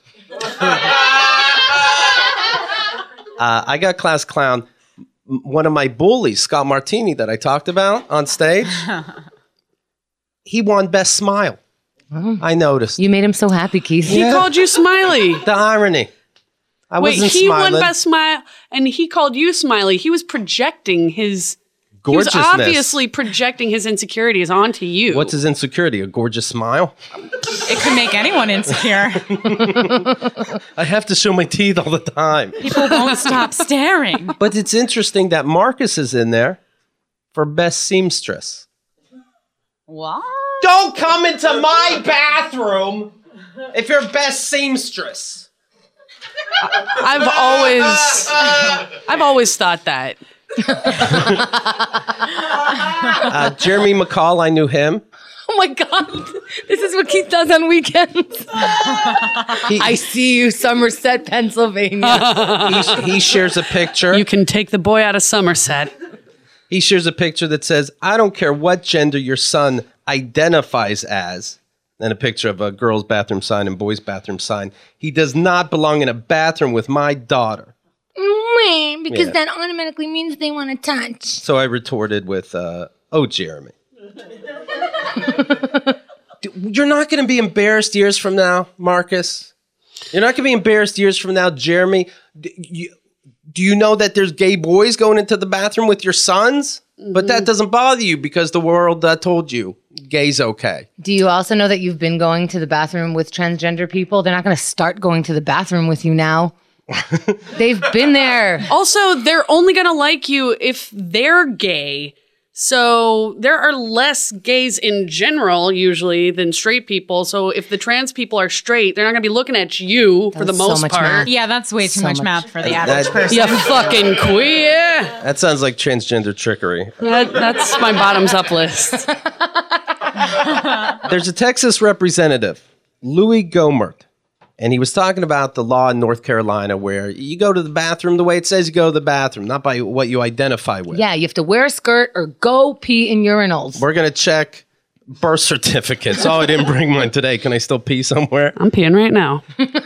I got Class Clown. One of my bullies, Scott Martini, that I talked about on stage, he won Best Smile. I noticed.
You made him so happy, Keith.
He called you Smiley.
The irony. I
Wait,
wasn't
he
smiling.
won Best Smile, and he called you Smiley. He was projecting his... He was
Gorgeousness.
obviously projecting his insecurities onto you.
What's his insecurity? A gorgeous smile?
It could make anyone insecure.
I have to show my teeth all the time.
People won't stop staring.
But it's interesting that Marcus is in there for Best Seamstress.
What?
Don't come into my bathroom if you're Best Seamstress.
I've always thought that.
Jeremy McCall, I knew him.
Oh my God. This is what Keith does on weekends. I see you, Somerset, Pennsylvania.
He shares a picture.
You can take the boy out of Somerset.
He shares a picture that says, I don't care what gender your son identifies as. And a picture of a girl's bathroom sign and boy's bathroom sign. He does not belong in a bathroom with my daughter.
Because
Yeah.
that automatically means they want to touch.
So I retorted with, Jeremy. You're not going to be embarrassed years from now, Marcus. You're not going to be embarrassed years from now, Jeremy. Do you know that there's gay boys going into the bathroom with your sons? But that doesn't bother you because the world told you gay's okay.
Do you also know that you've been going to the bathroom with transgender people? They're not going to start going to the bathroom with you now. They've been there.
Also, they're only going to like you if they're gay. So there are less gays in general usually than straight people. So if the trans people are straight, they're not going to be looking at you for the
That's so
most
much
part.
math.
Yeah, that's way too
So
much
much.
math for the
That-
average person.
You fucking queer.
That sounds like transgender trickery.
That's my bottoms up list.
There's a Texas representative, Louis Gohmert, and he was talking about the law in North Carolina where you go to the bathroom the way it says you go to the bathroom, not by what you identify with.
Yeah, you have to wear a skirt or go pee in urinals.
We're going to check birth certificates. Oh, I didn't bring mine today. Can I still pee somewhere?
I'm peeing right now.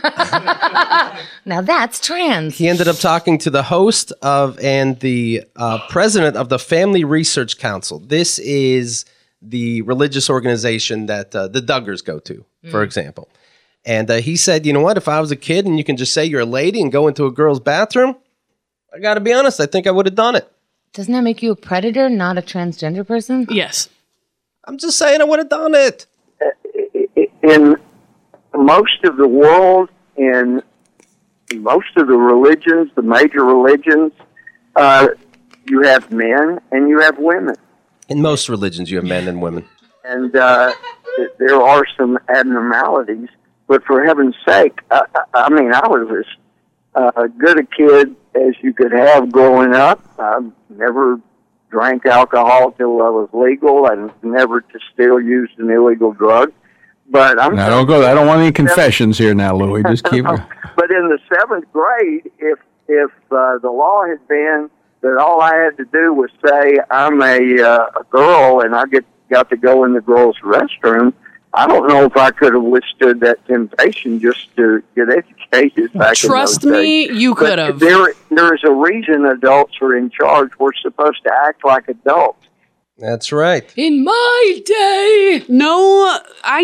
Now that's trans.
He ended up talking to the host of and the president of the Family Research Council. This is the religious organization that the Duggars go to, for example. And he said, you know what? If I was a kid and you can just say you're a lady and go into a girl's bathroom, I got to be honest, I think I would have done it.
Doesn't that make you a predator, not a transgender person?
Yes.
I'm just saying I would have done it.
In most of the world, in most of the religions, the major religions, you have men and you have women.
In most religions, you have men and women.
And there are some abnormalities. But for heaven's sake, I mean, I was as good a kid as you could have growing up. I never drank alcohol till I was legal, and never to still used an illegal drug. But
Now, don't go. I don't want any confessions here now, Louis. Just keep it.
But in the 7th grade, if the law had been that all I had to do was say I'm a girl and I got to go in the girls' restroom, I don't know if I could have withstood that temptation just to get educated back
Trust
in those days.
me, you could have.
There is a reason adults are in charge. We're supposed to act like adults.
That's right.
In my day.
No,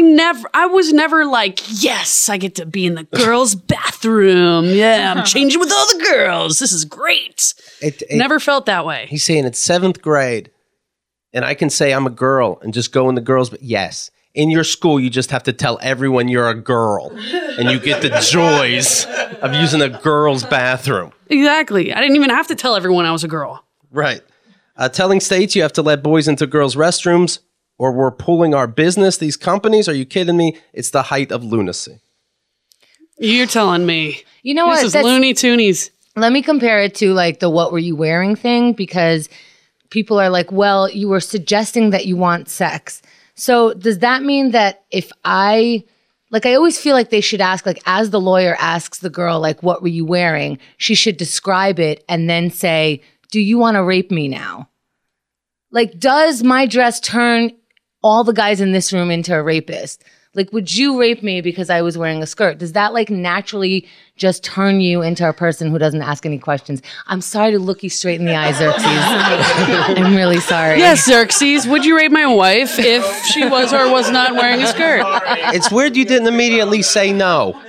I was never like, yes, I get to be in the girls' bathroom. Yeah, I'm changing with all the girls. This is great. Never felt that way.
He's saying it's 7th grade, and I can say I'm a girl and just go in the girls' yes. In your school, you just have to tell everyone you're a girl, and you get the joys of using a girl's bathroom.
Exactly. I didn't even have to tell everyone I was a girl.
Right. Telling states you have to let boys into girls' restrooms, or we're pooling our business. These companies, are you kidding me? It's the height of lunacy.
You're telling me.
You know what?
This is Looney Toonies.
Let me compare it to like the what were you wearing thing, because people are like, well, you were suggesting that you want sex. So does that mean that if I always feel like they should ask, like, as the lawyer asks the girl, like, what were you wearing? She should describe it and then say, do you want to rape me now? Like, does my dress turn all the guys in this room into a rapist? Like, would you rape me because I was wearing a skirt? Does that like naturally just turn you into a person who doesn't ask any questions? I'm sorry to look you straight in the eye, Xerxes. I'm really sorry.
Yes, Xerxes, would you rape my wife if she was or was not wearing a skirt?
It's weird you didn't immediately say no.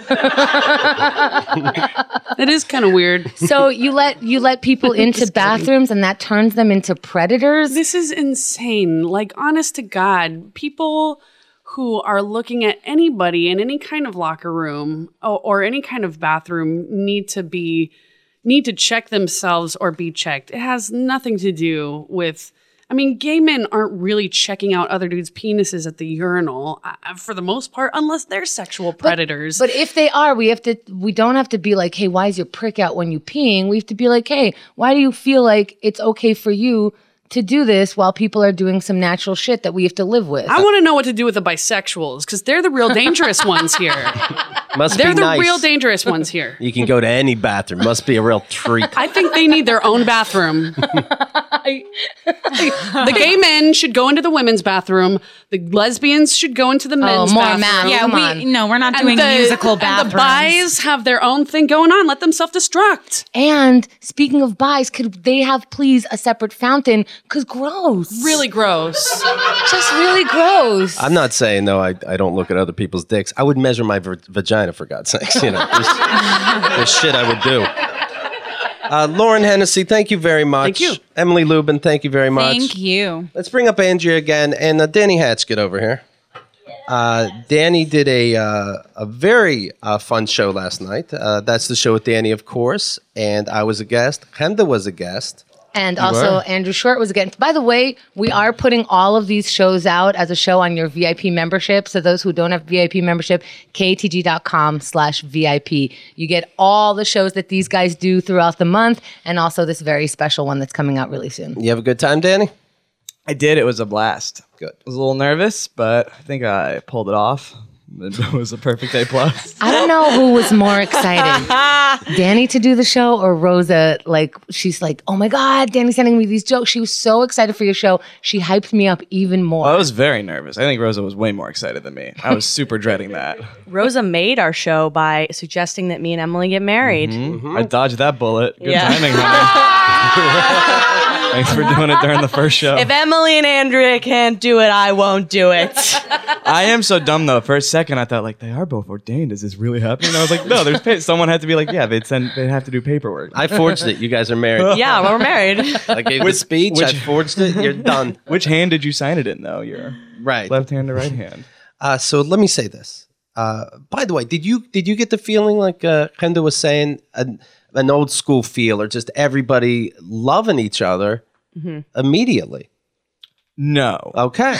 It is kind of weird.
So you let people into bathrooms and that turns them into predators?
This is insane. Like, honest to God, people who are looking at anybody in any kind of locker room or any kind of bathroom need to check themselves or be checked. It has nothing to do with, I mean, gay men aren't really checking out other dudes' penises at the urinal for the most part, unless they're sexual predators.
But if they are, we don't have to be like, hey, why is your prick out when you peeing? We have to be like, hey, why do you feel like it's okay for you to do this while people are doing some natural shit that we have to live with?
I want to know what to do with the bisexuals, because they're the real dangerous ones here. They're the real dangerous ones here.
You can go to any bathroom. Must be a real treat.
I think they need their own bathroom. The gay men should go into the women's bathroom. The lesbians should go into the men's
more
bathroom.
math.
Yeah,
Come on.
we're not doing musical
and
bathrooms.
the bis have their own thing going on. Let them self-destruct.
And speaking of bis, could they have please a separate fountain? Because gross.
Really gross.
Just really gross.
I'm not saying, no, I don't look at other people's dicks. I would measure my vagina, for God's sakes. You know, there's shit I would do. Lauren Hennessy, thank you very much.
Thank you.
Emily Lubin, thank you very much.
Thank you.
Let's bring up Andrea again. And Danny Hatch, get over here. Danny did a very fun show last night. That's the show with Danny, of course. And I was a guest. Hemda was a guest.
And also Andrew Short was again. By the way, we are putting all of these shows out as a show on your VIP membership. So those who don't have VIP membership, katg.com/VIP. You get all the shows that these guys do throughout the month and also this very special one that's coming out really soon.
You have a good time, Danny?
I did. It was a blast.
Good.
I was a little nervous, but I think I pulled it off. It was a perfect A+.
I don't know who was more excited, Danny to do the show or Rosa. Like, she's like, oh my God, Danny's sending me these jokes. She was so excited for your show. She hyped me up even more.
Well, I was very nervous. I think Rosa was way more excited than me. I was super dreading that.
Rosa made our show by suggesting that me and Emily get married.
I dodged that bullet. Good timing, honey. Thanks for doing it during the first show.
If Emily and Andrea can't do it, I won't do it.
I am so dumb though. For a second, I thought like they are both ordained. Is this really happening? And I was like, no. Someone had to be like, yeah. They'd have to do paperwork.
I forged it. You guys are married.
Yeah, well, we're married.
I gave the speech. I forged it. You're done.
Which hand did you sign it in though? Your
right
left hand or right hand?
So let me say this. By the way, did you get the feeling like Kenda was saying? An old school feel, or just everybody loving each other immediately?
No.
Okay.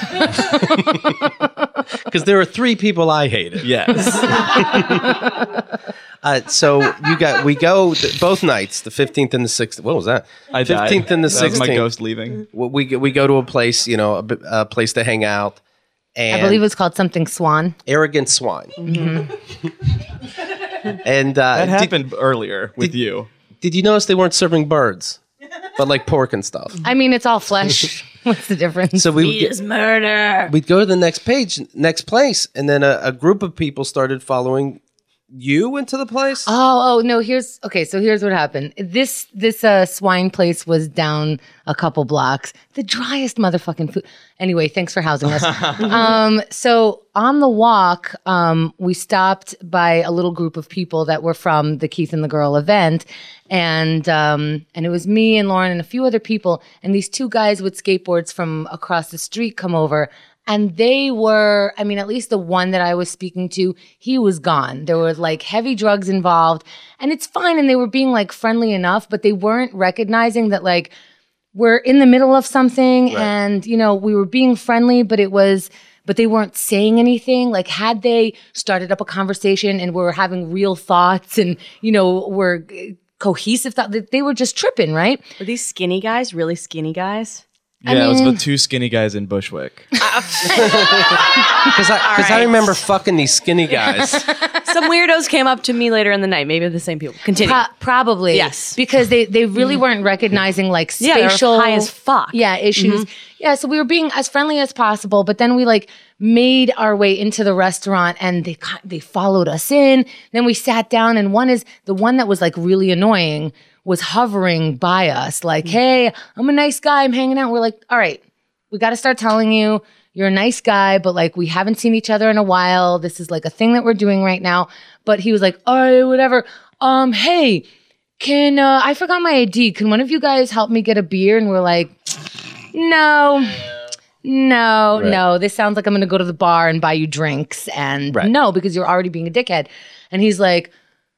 Because there were 3 people I hated.
Yes.
So we go both nights, the 15th and the 16th. What was that? 15th and the 16th.
That was my ghost leaving.
We go to a place, a place to hang out. And
I believe it's called something Swan.
Arrogant Swine. And
that happened earlier with you.
Did you notice they weren't serving birds, but like pork and stuff?
I mean, it's all flesh. What's the difference?
So
Meat is murder.
We'd go to the next place, and then a group of people started following you into the place.
Oh no! Here's what happened. This swine place was down a couple blocks. The driest motherfucking food. Anyway, thanks for housing us. So on the walk, we stopped by a little group of people that were from the Keith and the Girl event, and it was me and Lauren and a few other people. And these 2 guys with skateboards from across the street come over. And they were, I mean, at least the one that I was speaking to, he was gone. There were like heavy drugs involved, and it's fine. And they were being like friendly enough, but they weren't recognizing that like we're in the middle of something, right. And we were being friendly, but they weren't saying anything. Like, had they started up a conversation and were having real thoughts and were cohesive thoughts, they were just tripping, right?
Were these skinny guys really skinny guys?
Yeah, it was the 2 skinny guys in Bushwick.
Because I remember fucking these skinny guys.
Some weirdos came up to me later in the night. Maybe the same people. Continue.
Probably.
Yes.
Because they really weren't recognizing like spatial.
High as fuck.
Yeah, issues. Yeah, so we were being as friendly as possible, but then we like made our way into the restaurant and they followed us in. Then we sat down, and the one that was like really annoying was hovering by us like, hey, I'm a nice guy. I'm hanging out. We're like, all right, we got to start telling you you're a nice guy, but like we haven't seen each other in a while. This is like a thing that we're doing right now. But he was like, all right, whatever. Hey, can I forgot my ID. Can one of you guys help me get a beer? And we're like, no. This sounds like I'm going to go to the bar and buy you drinks. And no, because you're already being a dickhead. And he's like,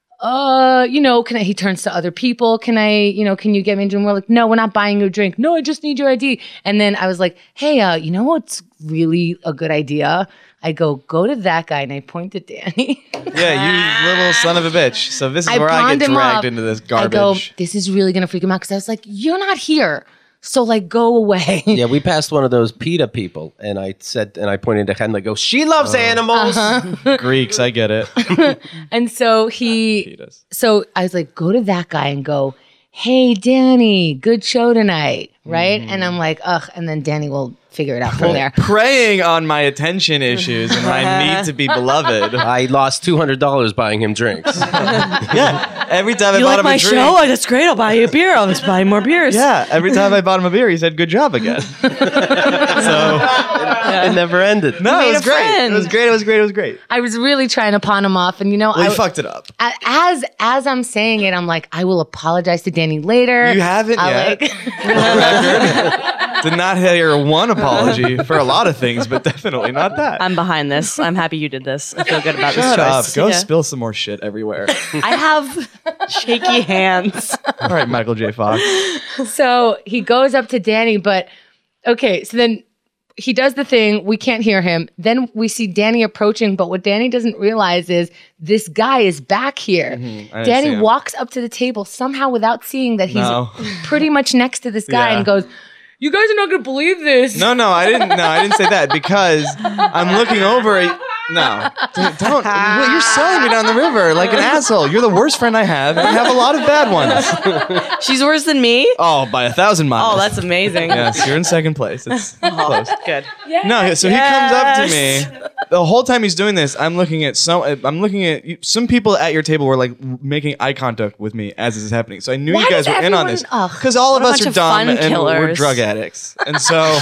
he turns to other people. Can you get me a drink? We're like, no, we're not buying you a drink. No, I just need your ID. And then I was like, hey, you know what's really a good idea? I go to that guy, and I point at Danny.
Yeah, you little son of a bitch. So this is where I get dragged into this garbage.
I go, this is really going to freak him out, because I was like, you're not here. So like, go away.
Yeah, we passed one of those PETA people, and I pointed to Henley. Go, she loves animals.
Greeks, I get it.
And so I was like, go to that guy and go, hey, Danny, good show tonight, right? And I'm like, ugh. And then Danny will figure it out from there.
Preying on my attention issues and my need to be beloved.
I lost $200 buying him drinks.
Yeah, every time I
you
bought
like
him
my
a drink.
show? Oh, that's great. I'll buy you a beer. I'll just buy more beers.
Yeah, every time I bought him a beer, he said, good job again. So
it never ended.
No, it was great. It was great.
I was really trying to pawn him off, and
I fucked it up.
As I'm saying it, I'm like, I will apologize to Danny later.
You haven't yet. Did not hear one apology for a lot of things, but definitely not that.
I'm behind this. I'm happy you did this. I feel good about this choice.
Shut up. Go spill some more shit everywhere.
I have Shaky hands.
All right, Michael J. Fox.
So he goes up to Danny, but okay, so then he does the thing. We can't hear him. Then we see Danny approaching, but what Danny doesn't realize is this guy is back here.
I didn't see
Danny
him.
walks up to the table somehow without seeing that he's
No.
pretty much next to this guy
Yeah.
and goes, "You guys are not going to believe this."
No, I didn't say that because I'm looking over at. No, don't. Well, you're selling me down the river like an asshole. You're the worst friend I have, and I have a lot of bad ones.
She's worse than me?
Oh, by 1,000 miles.
Oh, that's amazing.
Yes, you're in second place. It's close.
Good.
No, so he comes up to me. The whole time he's doing this, I'm looking at some people at your table were like making eye contact with me as this is happening. So I knew
Why
you guys
does
were in on
everyone-
this
Ugh.
because all of
What a
us
bunch
are
of
dumb
fun
and we're
killers.
drug addicts, and so.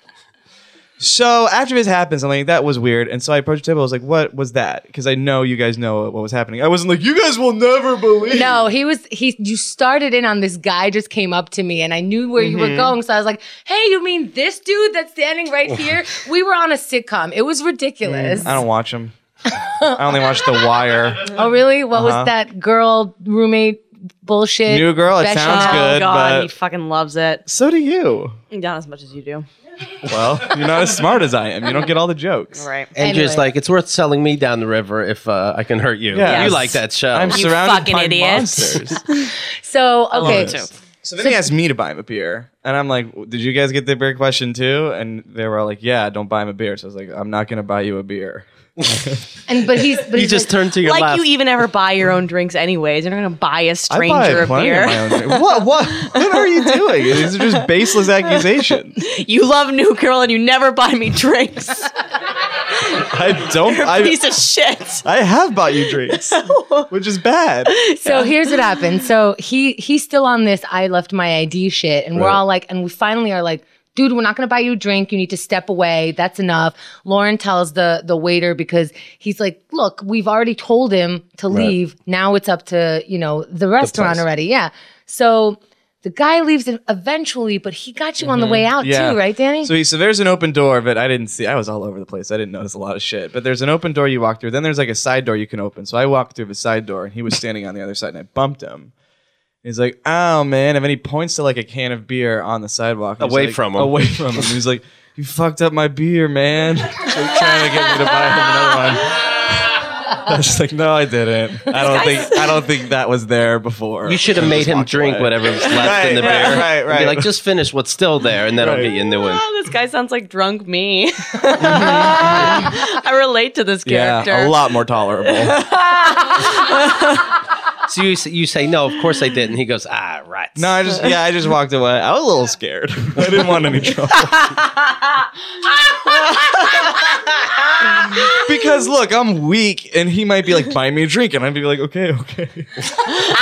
So after this happens, I'm like, that was weird. And so I approached the table. I was like, what was that? Because I know you guys know what was happening. I wasn't like, you guys will never believe.
No, you started in on this guy just came up to me and I knew where you were going. So I was like, hey, you mean this dude that's standing right here? We were on a sitcom. It was ridiculous.
I don't watch them. I only watch The Wire.
Oh, really? What
Uh-huh.
was that girl roommate bullshit?
New Girl, it
Betcha?
sounds good.
Oh, God,
but
he fucking loves it.
so do you.
Not as much as you do.
Well, you're not as smart as I am. You don't get all the jokes.
Right.
And just
Anyway.
like, it's worth selling me down the river if I can hurt you.
Yeah.
You like that show.
I'm
You
surrounded
fucking
by
idiot.
monsters.
So, okay.
love it too.
So then he asked me to buy him a beer. And I'm like, did you guys get the beer question too? And they were all like, yeah, don't buy him a beer. So I was like, I'm not going to buy you a beer.
But
you
he's
just
like,
turned to your
Like
left.
you even ever buy your own drinks anyways. You're not going to buy a
I buy
stranger a
plenty of
beer.
my own drink. What are you doing? These are just baseless accusations.
You love New Girl and you never buy me drinks.
I don't.
You're a piece of shit.
I have bought you drinks, which is bad.
So here's what happened. So he's still on this I left my ID shit. And we're
Right.
all like, and we finally are like, dude, we're not going to buy you a drink. You need to step away. That's enough. Lauren tells the waiter because he's like, look, we've already told him to leave. Now it's up to, the restaurant
place.
already. Yeah. So the guy leaves eventually, but he got you on the way out too, right, Danny?
So there's an open door, but I didn't see. I was all over the place. I didn't notice a lot of shit. But there's an open door you walk through. Then there's like a side door you can open. So I walked through the side door, and he was standing on the other side, and I bumped him. He's like, "Oh man!" And then he points to like a can of beer on the sidewalk. He's
Away
like,
from him.
Away from him. He's like, "You fucked up my beer, man." Like, trying to get me to buy him another one. I was just like, "No, I didn't. I don't think that was there before."
You should have
And
made
just
him
walked
drink
away.
whatever's left in the beer.
Right.
And be like, just finish what's still there, and then I'll
Right.
get you a new one.
Oh, this guy sounds like drunk me. I relate to this character.
Yeah, a lot more tolerable.
So you say, no, of course I didn't. He goes, right.
No, I just walked away. I was a little scared. I didn't want any trouble. Because look, I'm weak, and he might be like, buy me a drink, and I'd be like, okay. So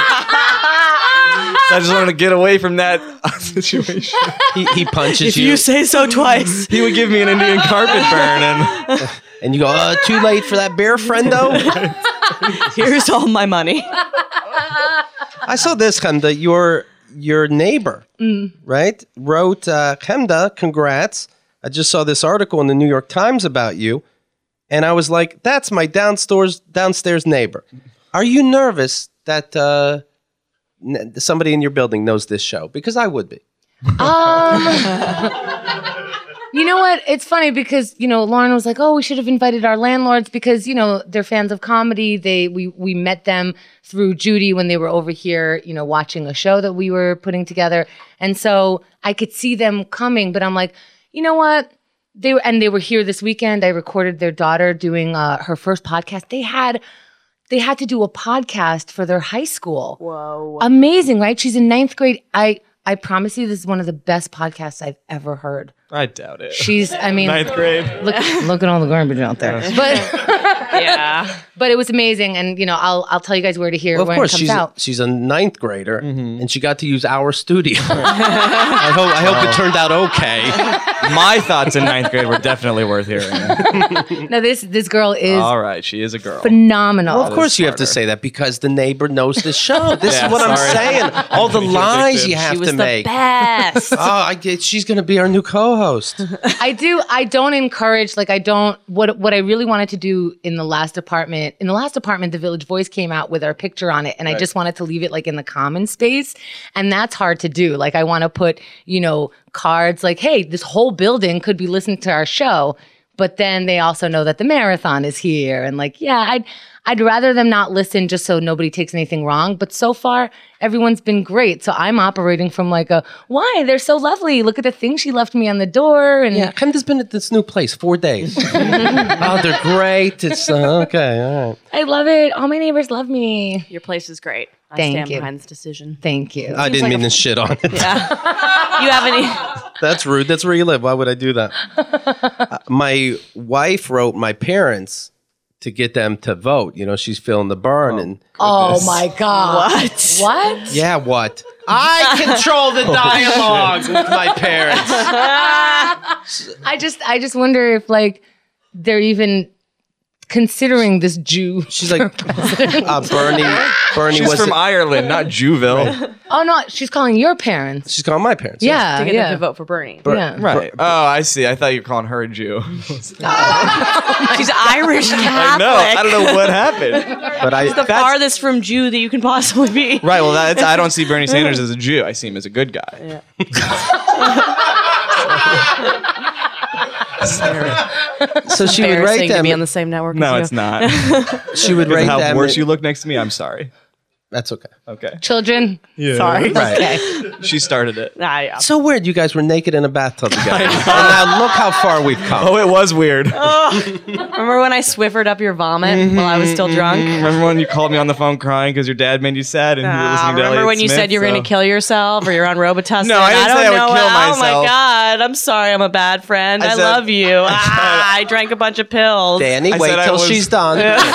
I just wanted to get away from that situation.
He punches
If
you.
you say so twice.
He would give me an Indian carpet burn,
And you go, too late for that beer, friendo?
Here's all my money.
I saw this, Chemda. Your neighbor, right, wrote, Chemda, congrats. I just saw this article in the New York Times about you. And I was like, that's my downstairs neighbor. Are you nervous that somebody in your building knows this show? Because I would be.
You know what? It's funny because, Lauren was like, oh, we should have invited our landlords because, they're fans of comedy. We met them through Judy when they were over here, watching a show that we were putting together. And so I could see them coming, but I'm like, you know what? They were here this weekend. I recorded their daughter doing her first podcast. They had to do a podcast for their high school.
Whoa.
Amazing, right? She's in 9th grade. I promise you, this is one of the best podcasts I've ever heard.
I doubt it.
She's,
9th grade.
Look at all the garbage out there. But
Yeah.
but it was amazing, and I'll tell you guys where to hear
Well,
it
of
when
course,
it comes out.
she's a 9th grader, and she got to use our studio. I hope it turned out okay.
My thoughts in 9th grade were definitely worth hearing.
No, this girl is
All right, she is a girl.
phenomenal.
Well, of course you have to say that because the neighbor knows the show. This
Yeah,
is what I'm
sorry.
saying. All the lies you have
She was
to
the
make.
best.
She's going to be our new co-host. co-host.
I do. I don't encourage. Like I don't. What I really wanted to do in the last apartment. In the last apartment, the Village Voice came out with our picture on it, and I just wanted to leave it like in the common space, and that's hard to do. Like I want to put, cards like, hey, this whole building could be listening to our show, but then they also know that the marathon is here, and like, yeah, I'd rather them not listen just so nobody takes anything wrong. But so far, everyone's been great. So I'm operating from like why? They're so lovely. Look at the thing she left me on the door. And
yeah, Kenda's been at this new place 4 days. Oh, they're great. It's okay. All right.
I love it. All my neighbors love me.
Your place is great. I
Thank
stand
you.
behind this decision.
Thank you.
I didn't mean to shit on it.
Yeah. You have any?
That's rude. That's where you live. Why would I do that? My wife wrote my parents to get them to vote. She's feeling the burn.
Oh my God. What?
Yeah, what? I control the dialogue with my parents.
I just wonder if like they're even considering this Jew.
She's like, Bernie
She's
was
from Ireland, not Jewville.
Oh no, she's calling your parents.
She's calling my parents.
Yeah,
To get them to vote for Bernie.
yeah.
Right. Oh, I see. I thought you were calling her a Jew.
She's Irish Catholic.
I know. I don't know what happened.
But
It's the farthest from Jew that you can possibly be.
Right. Well, I don't see Bernie Sanders as a Jew. I see him as a good guy.
So she would rate
To
them.
be on the same network.
No,
as
it's not.
She would rate
How
them.
worse you look next to me, I'm sorry.
That's okay.
Okay.
Children.
Yeah.
Sorry.
Right.
Okay.
She started it.
Yeah.
So weird. You guys were naked in a bathtub together. And now look how far we've come.
Oh, it was weird.
Remember when I swiffered up your vomit while I was still drunk?
Remember when you called me on the phone crying because your dad made you sad and you were listening to
Remember
Elliott
when you
Smith,
said you were going to kill yourself or you're on Robitussin?
No, I didn't say I would kill
Oh my
myself.
God. I'm sorry. I'm a bad friend. I
said-
love you. I drank a bunch of pills.
Danny,
I
wait
said I
till
was-
she's done.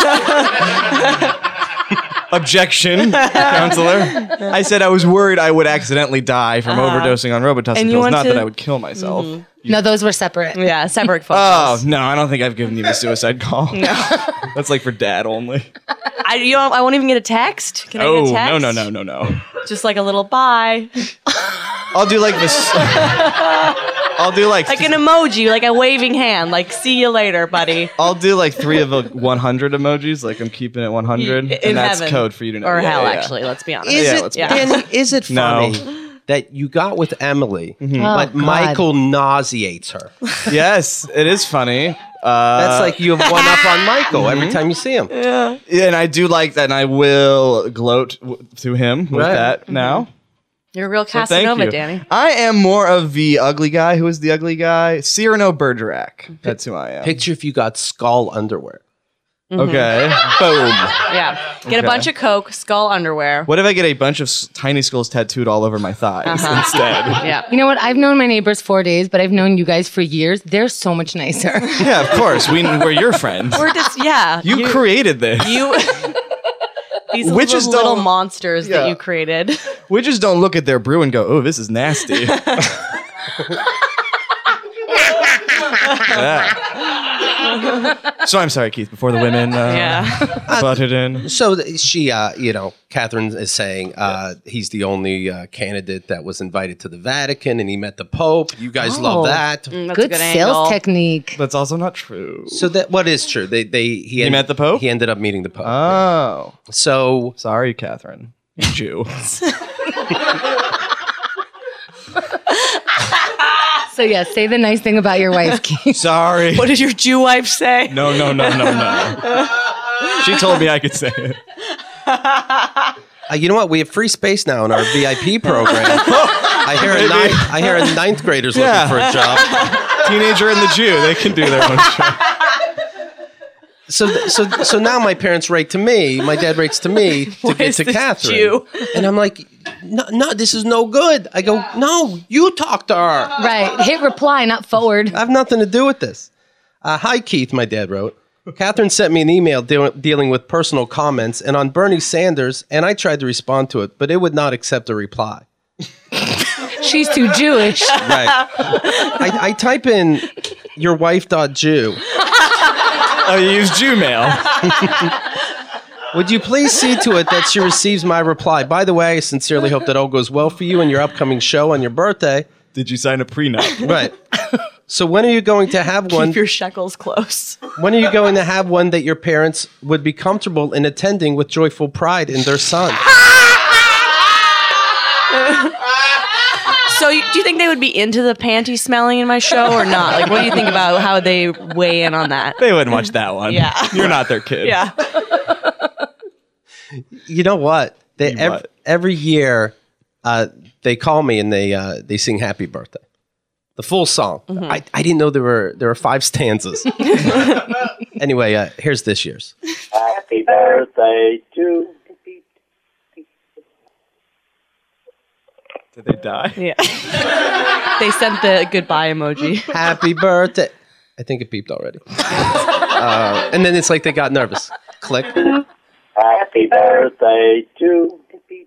Objection, counselor. I said I was worried I would accidentally die from overdosing on Robitussin
And you
pills,
want
not
to-
that I would kill myself.
No, those were separate.
Yeah, separate
Oh,
photos.
no, I don't think I've given you the suicide call.
No.
That's like for dad only.
I won't even get a text. Can I
Oh,
get a text?
no.
Just like a little bye.
I'll do like this. I'll do like
Like an emoji, like a waving hand. Like, see you later, buddy.
I'll do like 3 of the 100 emojis. Like I'm keeping it 100,
In
and that's
heaven.
code for you to know.
Or
Yeah,
hell,
yeah.
actually. Let's be honest.
Is
Yeah,
it,
let's be
Danny, is it
No.
funny that you got with Emily,
Oh,
but
God.
Michael nauseates her?
Yes, it is funny.
That's like you have one up on Michael every time you see him.
Yeah, and I do like that, and I will gloat to him with
Right.
that now.
You're a real
So thank
Casanova,
you.
Danny.
I am more of the ugly guy. Who is the ugly guy? Cyrano Bergerac. That's who I am.
Picture if you got skull underwear.
Okay. Boom.
Yeah. Get a bunch of Coke, skull underwear.
What if I get a bunch of tiny skulls tattooed all over my thighs instead?
Yeah.
You know what? I've known my neighbors 4 days, but I've known you guys for years. They're so much nicer.
Yeah, of course. We're your friends.
We're just, yeah.
You created this.
These
Witches
little
don't-
monsters
Yeah.
that you created.
Witches don't look at their brew and go, "Oh, this is nasty." Yeah. So I'm sorry, Keith. Before the women butted in.
So she, Catherine is saying he's the only candidate that was invited to the Vatican, and he met the Pope. You guys love that.
That's a
Good
good
sales
angle.
technique.
That's also not true.
So that what is true? He
met the Pope?
He ended up meeting the Pope.
Oh,
So
sorry, Catherine. You Jew.
So yeah, say the nice thing about your wife, Keith.
Sorry.
What did your Jew wife say?
No. She told me I could say it.
you know what? We have free space now in our VIP program. I hear a ninth grader's looking for a job.
Teenager and the Jew, they can do their own show.
So now my parents rate to me. My dad rates to me to get
is
to
this
Catherine,
Jew?
and I'm like, no, this is no good. I go, no, you talk to her.
Right. Hit reply, not forward.
I have nothing to do with this. Hi, Keith, my dad wrote. Catherine sent me an email dealing with personal comments and on Bernie Sanders, and I tried to respond to it, but it would not accept a reply.
She's too Jewish.
Right. I type in your wife.Jew.
Oh, you use Jew mail.
Would you please see to it that she receives my reply? By the way, I sincerely hope that all goes well for you and your upcoming show on your birthday.
Did you sign a prenup?
Right. So when are you going to have one?
Keep your shekels close.
When are you going to have one that your parents would be comfortable in attending with joyful pride in their son?
So do you think they would be into the panty smelling in my show or not? Like, what do you think about how they weigh in on that?
They wouldn't watch that one.
Yeah.
You're not their kid.
Yeah.
You know what?
What?
Every year, they call me and they sing "Happy Birthday," the full song. I didn't know there were 5 stanzas. Anyway, here's this year's.
Happy birthday to.
Did they die?
Yeah. They sent the goodbye emoji.
Happy birthday. I think it beeped already. And then it's like they got nervous. Click.
Happy birthday to.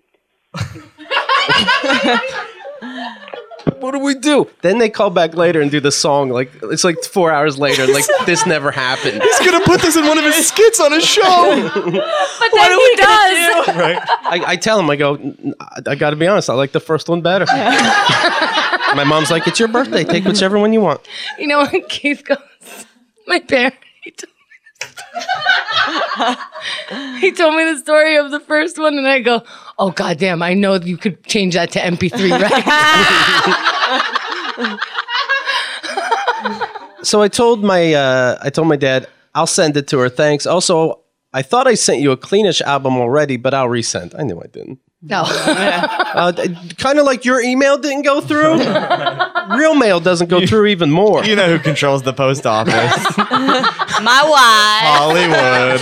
What do we do? Then they call back later and do the song. Like it's like 4 hours later. Like this never happened.
He's gonna put this in one of his skits on his show.
But then he does.
Right?
I tell him, I go, I got to be honest. I like the first one better. My mom's like, it's your birthday. Take whichever one you want.
You know when Keith goes, my parents, he told me the story of the first one, and I go, oh, goddamn, I know you could change that to MP3, right?
So I told my dad, I'll send it to her. Thanks. Also, I thought I sent you a Cleanish album already, but I'll resend. I knew I didn't.
No.
Kind of like your email didn't go through. Real mail doesn't go through even more.
You know who controls the post office?
My wife.
Hollywood.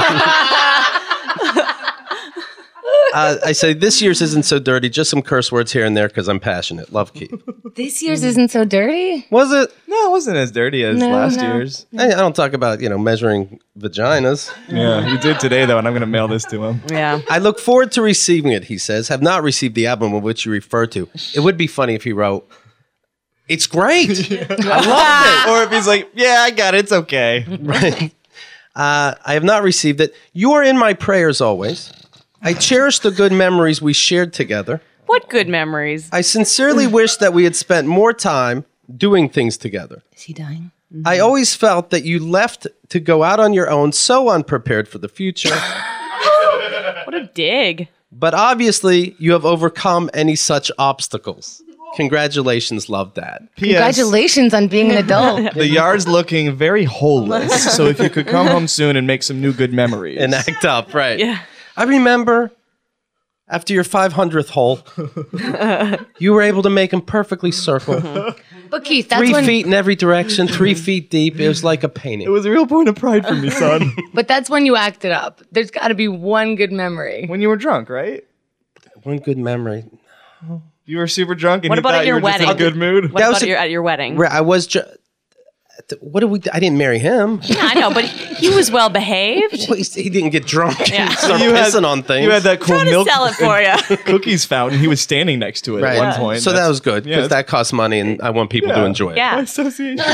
I say this year's isn't so dirty. Just some curse words here and there because I'm passionate. Love, Keith.
This year's isn't so dirty.
Was it?
No, it wasn't as dirty as last year's.
I don't talk about, measuring vaginas.
Yeah, you did today, though, and I'm going to mail this to him.
Yeah.
I look forward to receiving it, he says. Have not received the album of which you refer to. It would be funny if he wrote, it's great. I loved it.
Or if he's like, yeah, I got it. It's okay.
Right. I have not received it. You are in my prayers always. I cherish the good memories we shared together.
What good memories.
I sincerely wish that we had spent more time doing things together.
Is he dying?
I always felt that you left to go out on your own, so unprepared for the future.
What a dig.
But obviously, you have overcome any such obstacles. Congratulations, love, Dad.
Congratulations on being an adult.
The yard's looking very holeless. So if you could come home soon and make some new good memories.
And act up, right.
Yeah.
I remember after your 500th hole, you were able to make them perfectly circle.
But Keith, that's
3
when,
feet in every direction, 3 feet deep. It was like a painting.
It was a real point of pride for me, son.
but that's when you acted up. There's got to be one good memory.
When you were drunk, right?
One good memory.
You were super drunk and
What
you
about
thought
at
you
your
were just in a
wedding?
good mood?
What about at your wedding?
I was what did we do? I didn't marry him.
Yeah, I know, but he was well behaved.
Well, he didn't get drunk
Yeah.
and start
You had-
pissing on things.
You had that cool
Trying to
milk
sell it for you.
cookies fountain. He was standing next to it
Right.
at one point.
So that was good because that costs money and I want people to enjoy it.
Yeah.
association.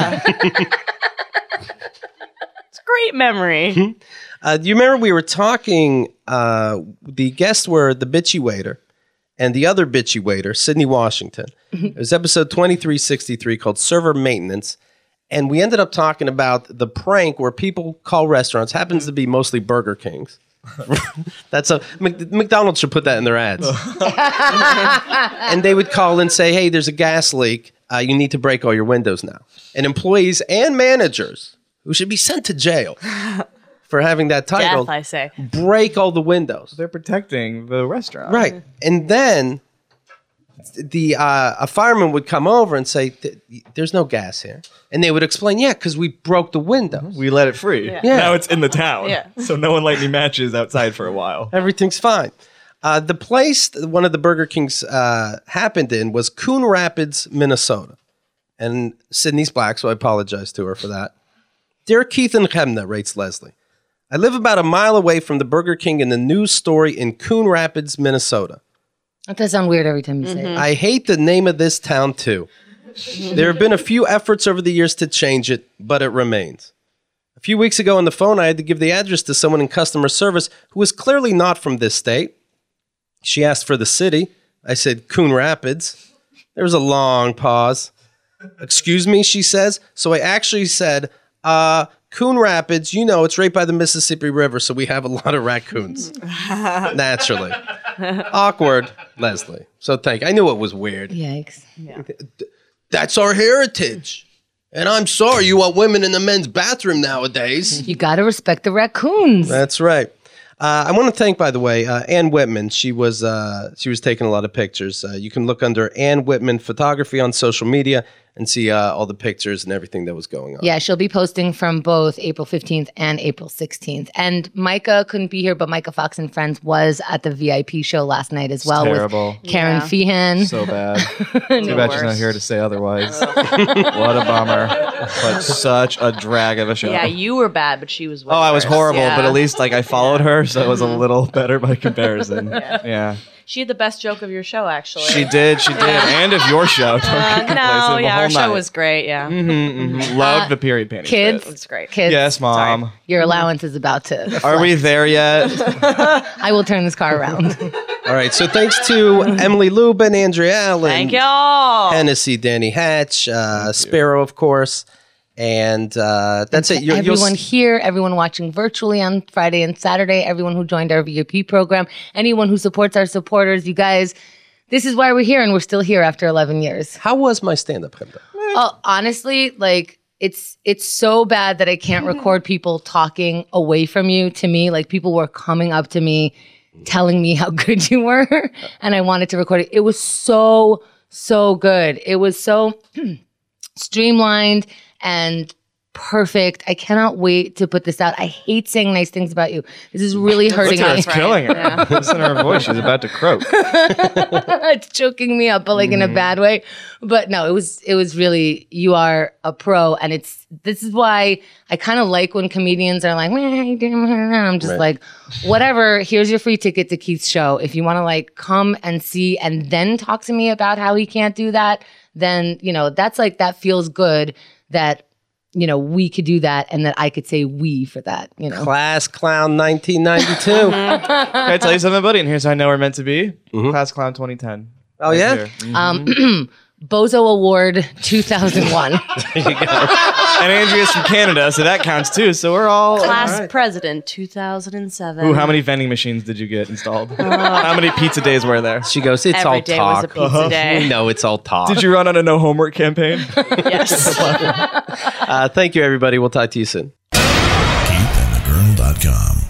It's a great memory.
Do you remember we were talking, the guests were the bitchy waiter and the other bitchy waiter, Sydney Washington. It was episode 2363 called Server Maintenance. And we ended up talking about the prank where people call restaurants, happens to be mostly Burger Kings. That's McDonald's should put that in their ads. And they would call and say, hey, there's a gas leak. You need to break all your windows now. And employees and managers who should be sent to jail for having that title,
Death, I say.
break all the windows.
They're protecting the restaurant.
Right. And then a fireman would come over and say, there's no gas here. And they would explain, yeah, because we broke the windows.
We let it free.
Yeah.
Now it's in the town.
Yeah.
So no one lighting matches outside for a while.
Everything's fine. The place one of the Burger Kings happened in was Coon Rapids, Minnesota. And Sydney's black, so I apologize to her for that. Dear Keith and Chemna, writes Leslie, I live about a mile away from the Burger King in the news story in Coon Rapids, Minnesota.
That does sound weird every time you say it.
I hate the name of this town, too. There have been a few efforts over the years to change it, but it remains. A few weeks ago on the phone, I had to give the address to someone in customer service who was clearly not from this state. She asked for the city. I said, Coon Rapids. There was a long pause. Excuse me, she says. So I actually said, Coon Rapids, you know, it's right by the Mississippi River, so we have a lot of raccoons. Naturally. Awkward, Leslie. So thank you. I knew it was weird.
Yikes.
That's our heritage. And I'm sorry you want women in the men's bathroom nowadays.
You got to respect the raccoons.
That's right. I want to thank, by the way, Ann Whitman. She was taking a lot of pictures. You can look under Ann Whitman Photography on social media and see all the pictures and everything that was going on.
Yeah, she'll be posting from both April 15th and April 16th. And Micah couldn't be here, but Micah Fox and Friends was at the VIP show last night as well
terrible.
With Karen Feehan.
So bad. Too bad she's not here to say otherwise. What a bummer. But such a drag of a show.
Yeah, you were bad, but she was way
I was
worse.
horrible,
Yeah.
but at least like I followed her, so it was a little better by comparison. Yeah.
She had the best joke of your show, actually.
She did, and of your show. Don't get complacent.
No,
The
yeah,
whole
our show
night.
was great, yeah.
Loved the period painting.
Kids,
bit.
It's great.
Kids,
Yes, Mom.
your allowance is about to.
Are we there yet?
I will turn this car around.
All right, so thanks to Emily Lubin, Andrea Allen,
Thank y'all.
Hennessy, Danny Hatch, Sparrow, of course. And that's it.
Everyone here, everyone watching virtually on Friday and Saturday, everyone who joined our VIP program, anyone who supports our supporters, you guys, this is why we're here, and we're still here after 11 years.
How was my stand-up, Hemda?
Oh, honestly, like it's so bad that I can't record people talking away from you to me. Like people were coming up to me, telling me how good you were, and I wanted to record it. It was so good. It was so streamlined and perfect. I cannot wait to put this out. I hate saying nice things about you. This is really hurting me.
It's killing her. Listen to her voice. She's about to croak.
It's choking me up, but like in a bad way. But no, it was really, you are a pro. And this is why I kind of like when comedians are like, "Man, how you doing?" I'm just like, whatever, here's your free ticket to Keith's show. If you want to like come and see and then talk to me about how he can't do that, then, you know, that's like, that feels good that, you know, we could do that and that I could say we for that, you know.
Class Clown 1992.
Can I tell you something, buddy? And here's how I know we're meant to be. Class Clown 2010.
Oh, yeah?
Here.
Bozo Award 2001.
And Andrea's from Canada, so that counts too. So we're all
Class president 2007.
Ooh, how many vending machines did you get installed? How many pizza days were there?
She goes, it's
Every
all
day
talk.
was a pizza day.
We know it's all talk.
Did you run on a no homework campaign?
Yes.
Thank you, everybody. We'll talk to you soon.
KeithAndTheGirl.com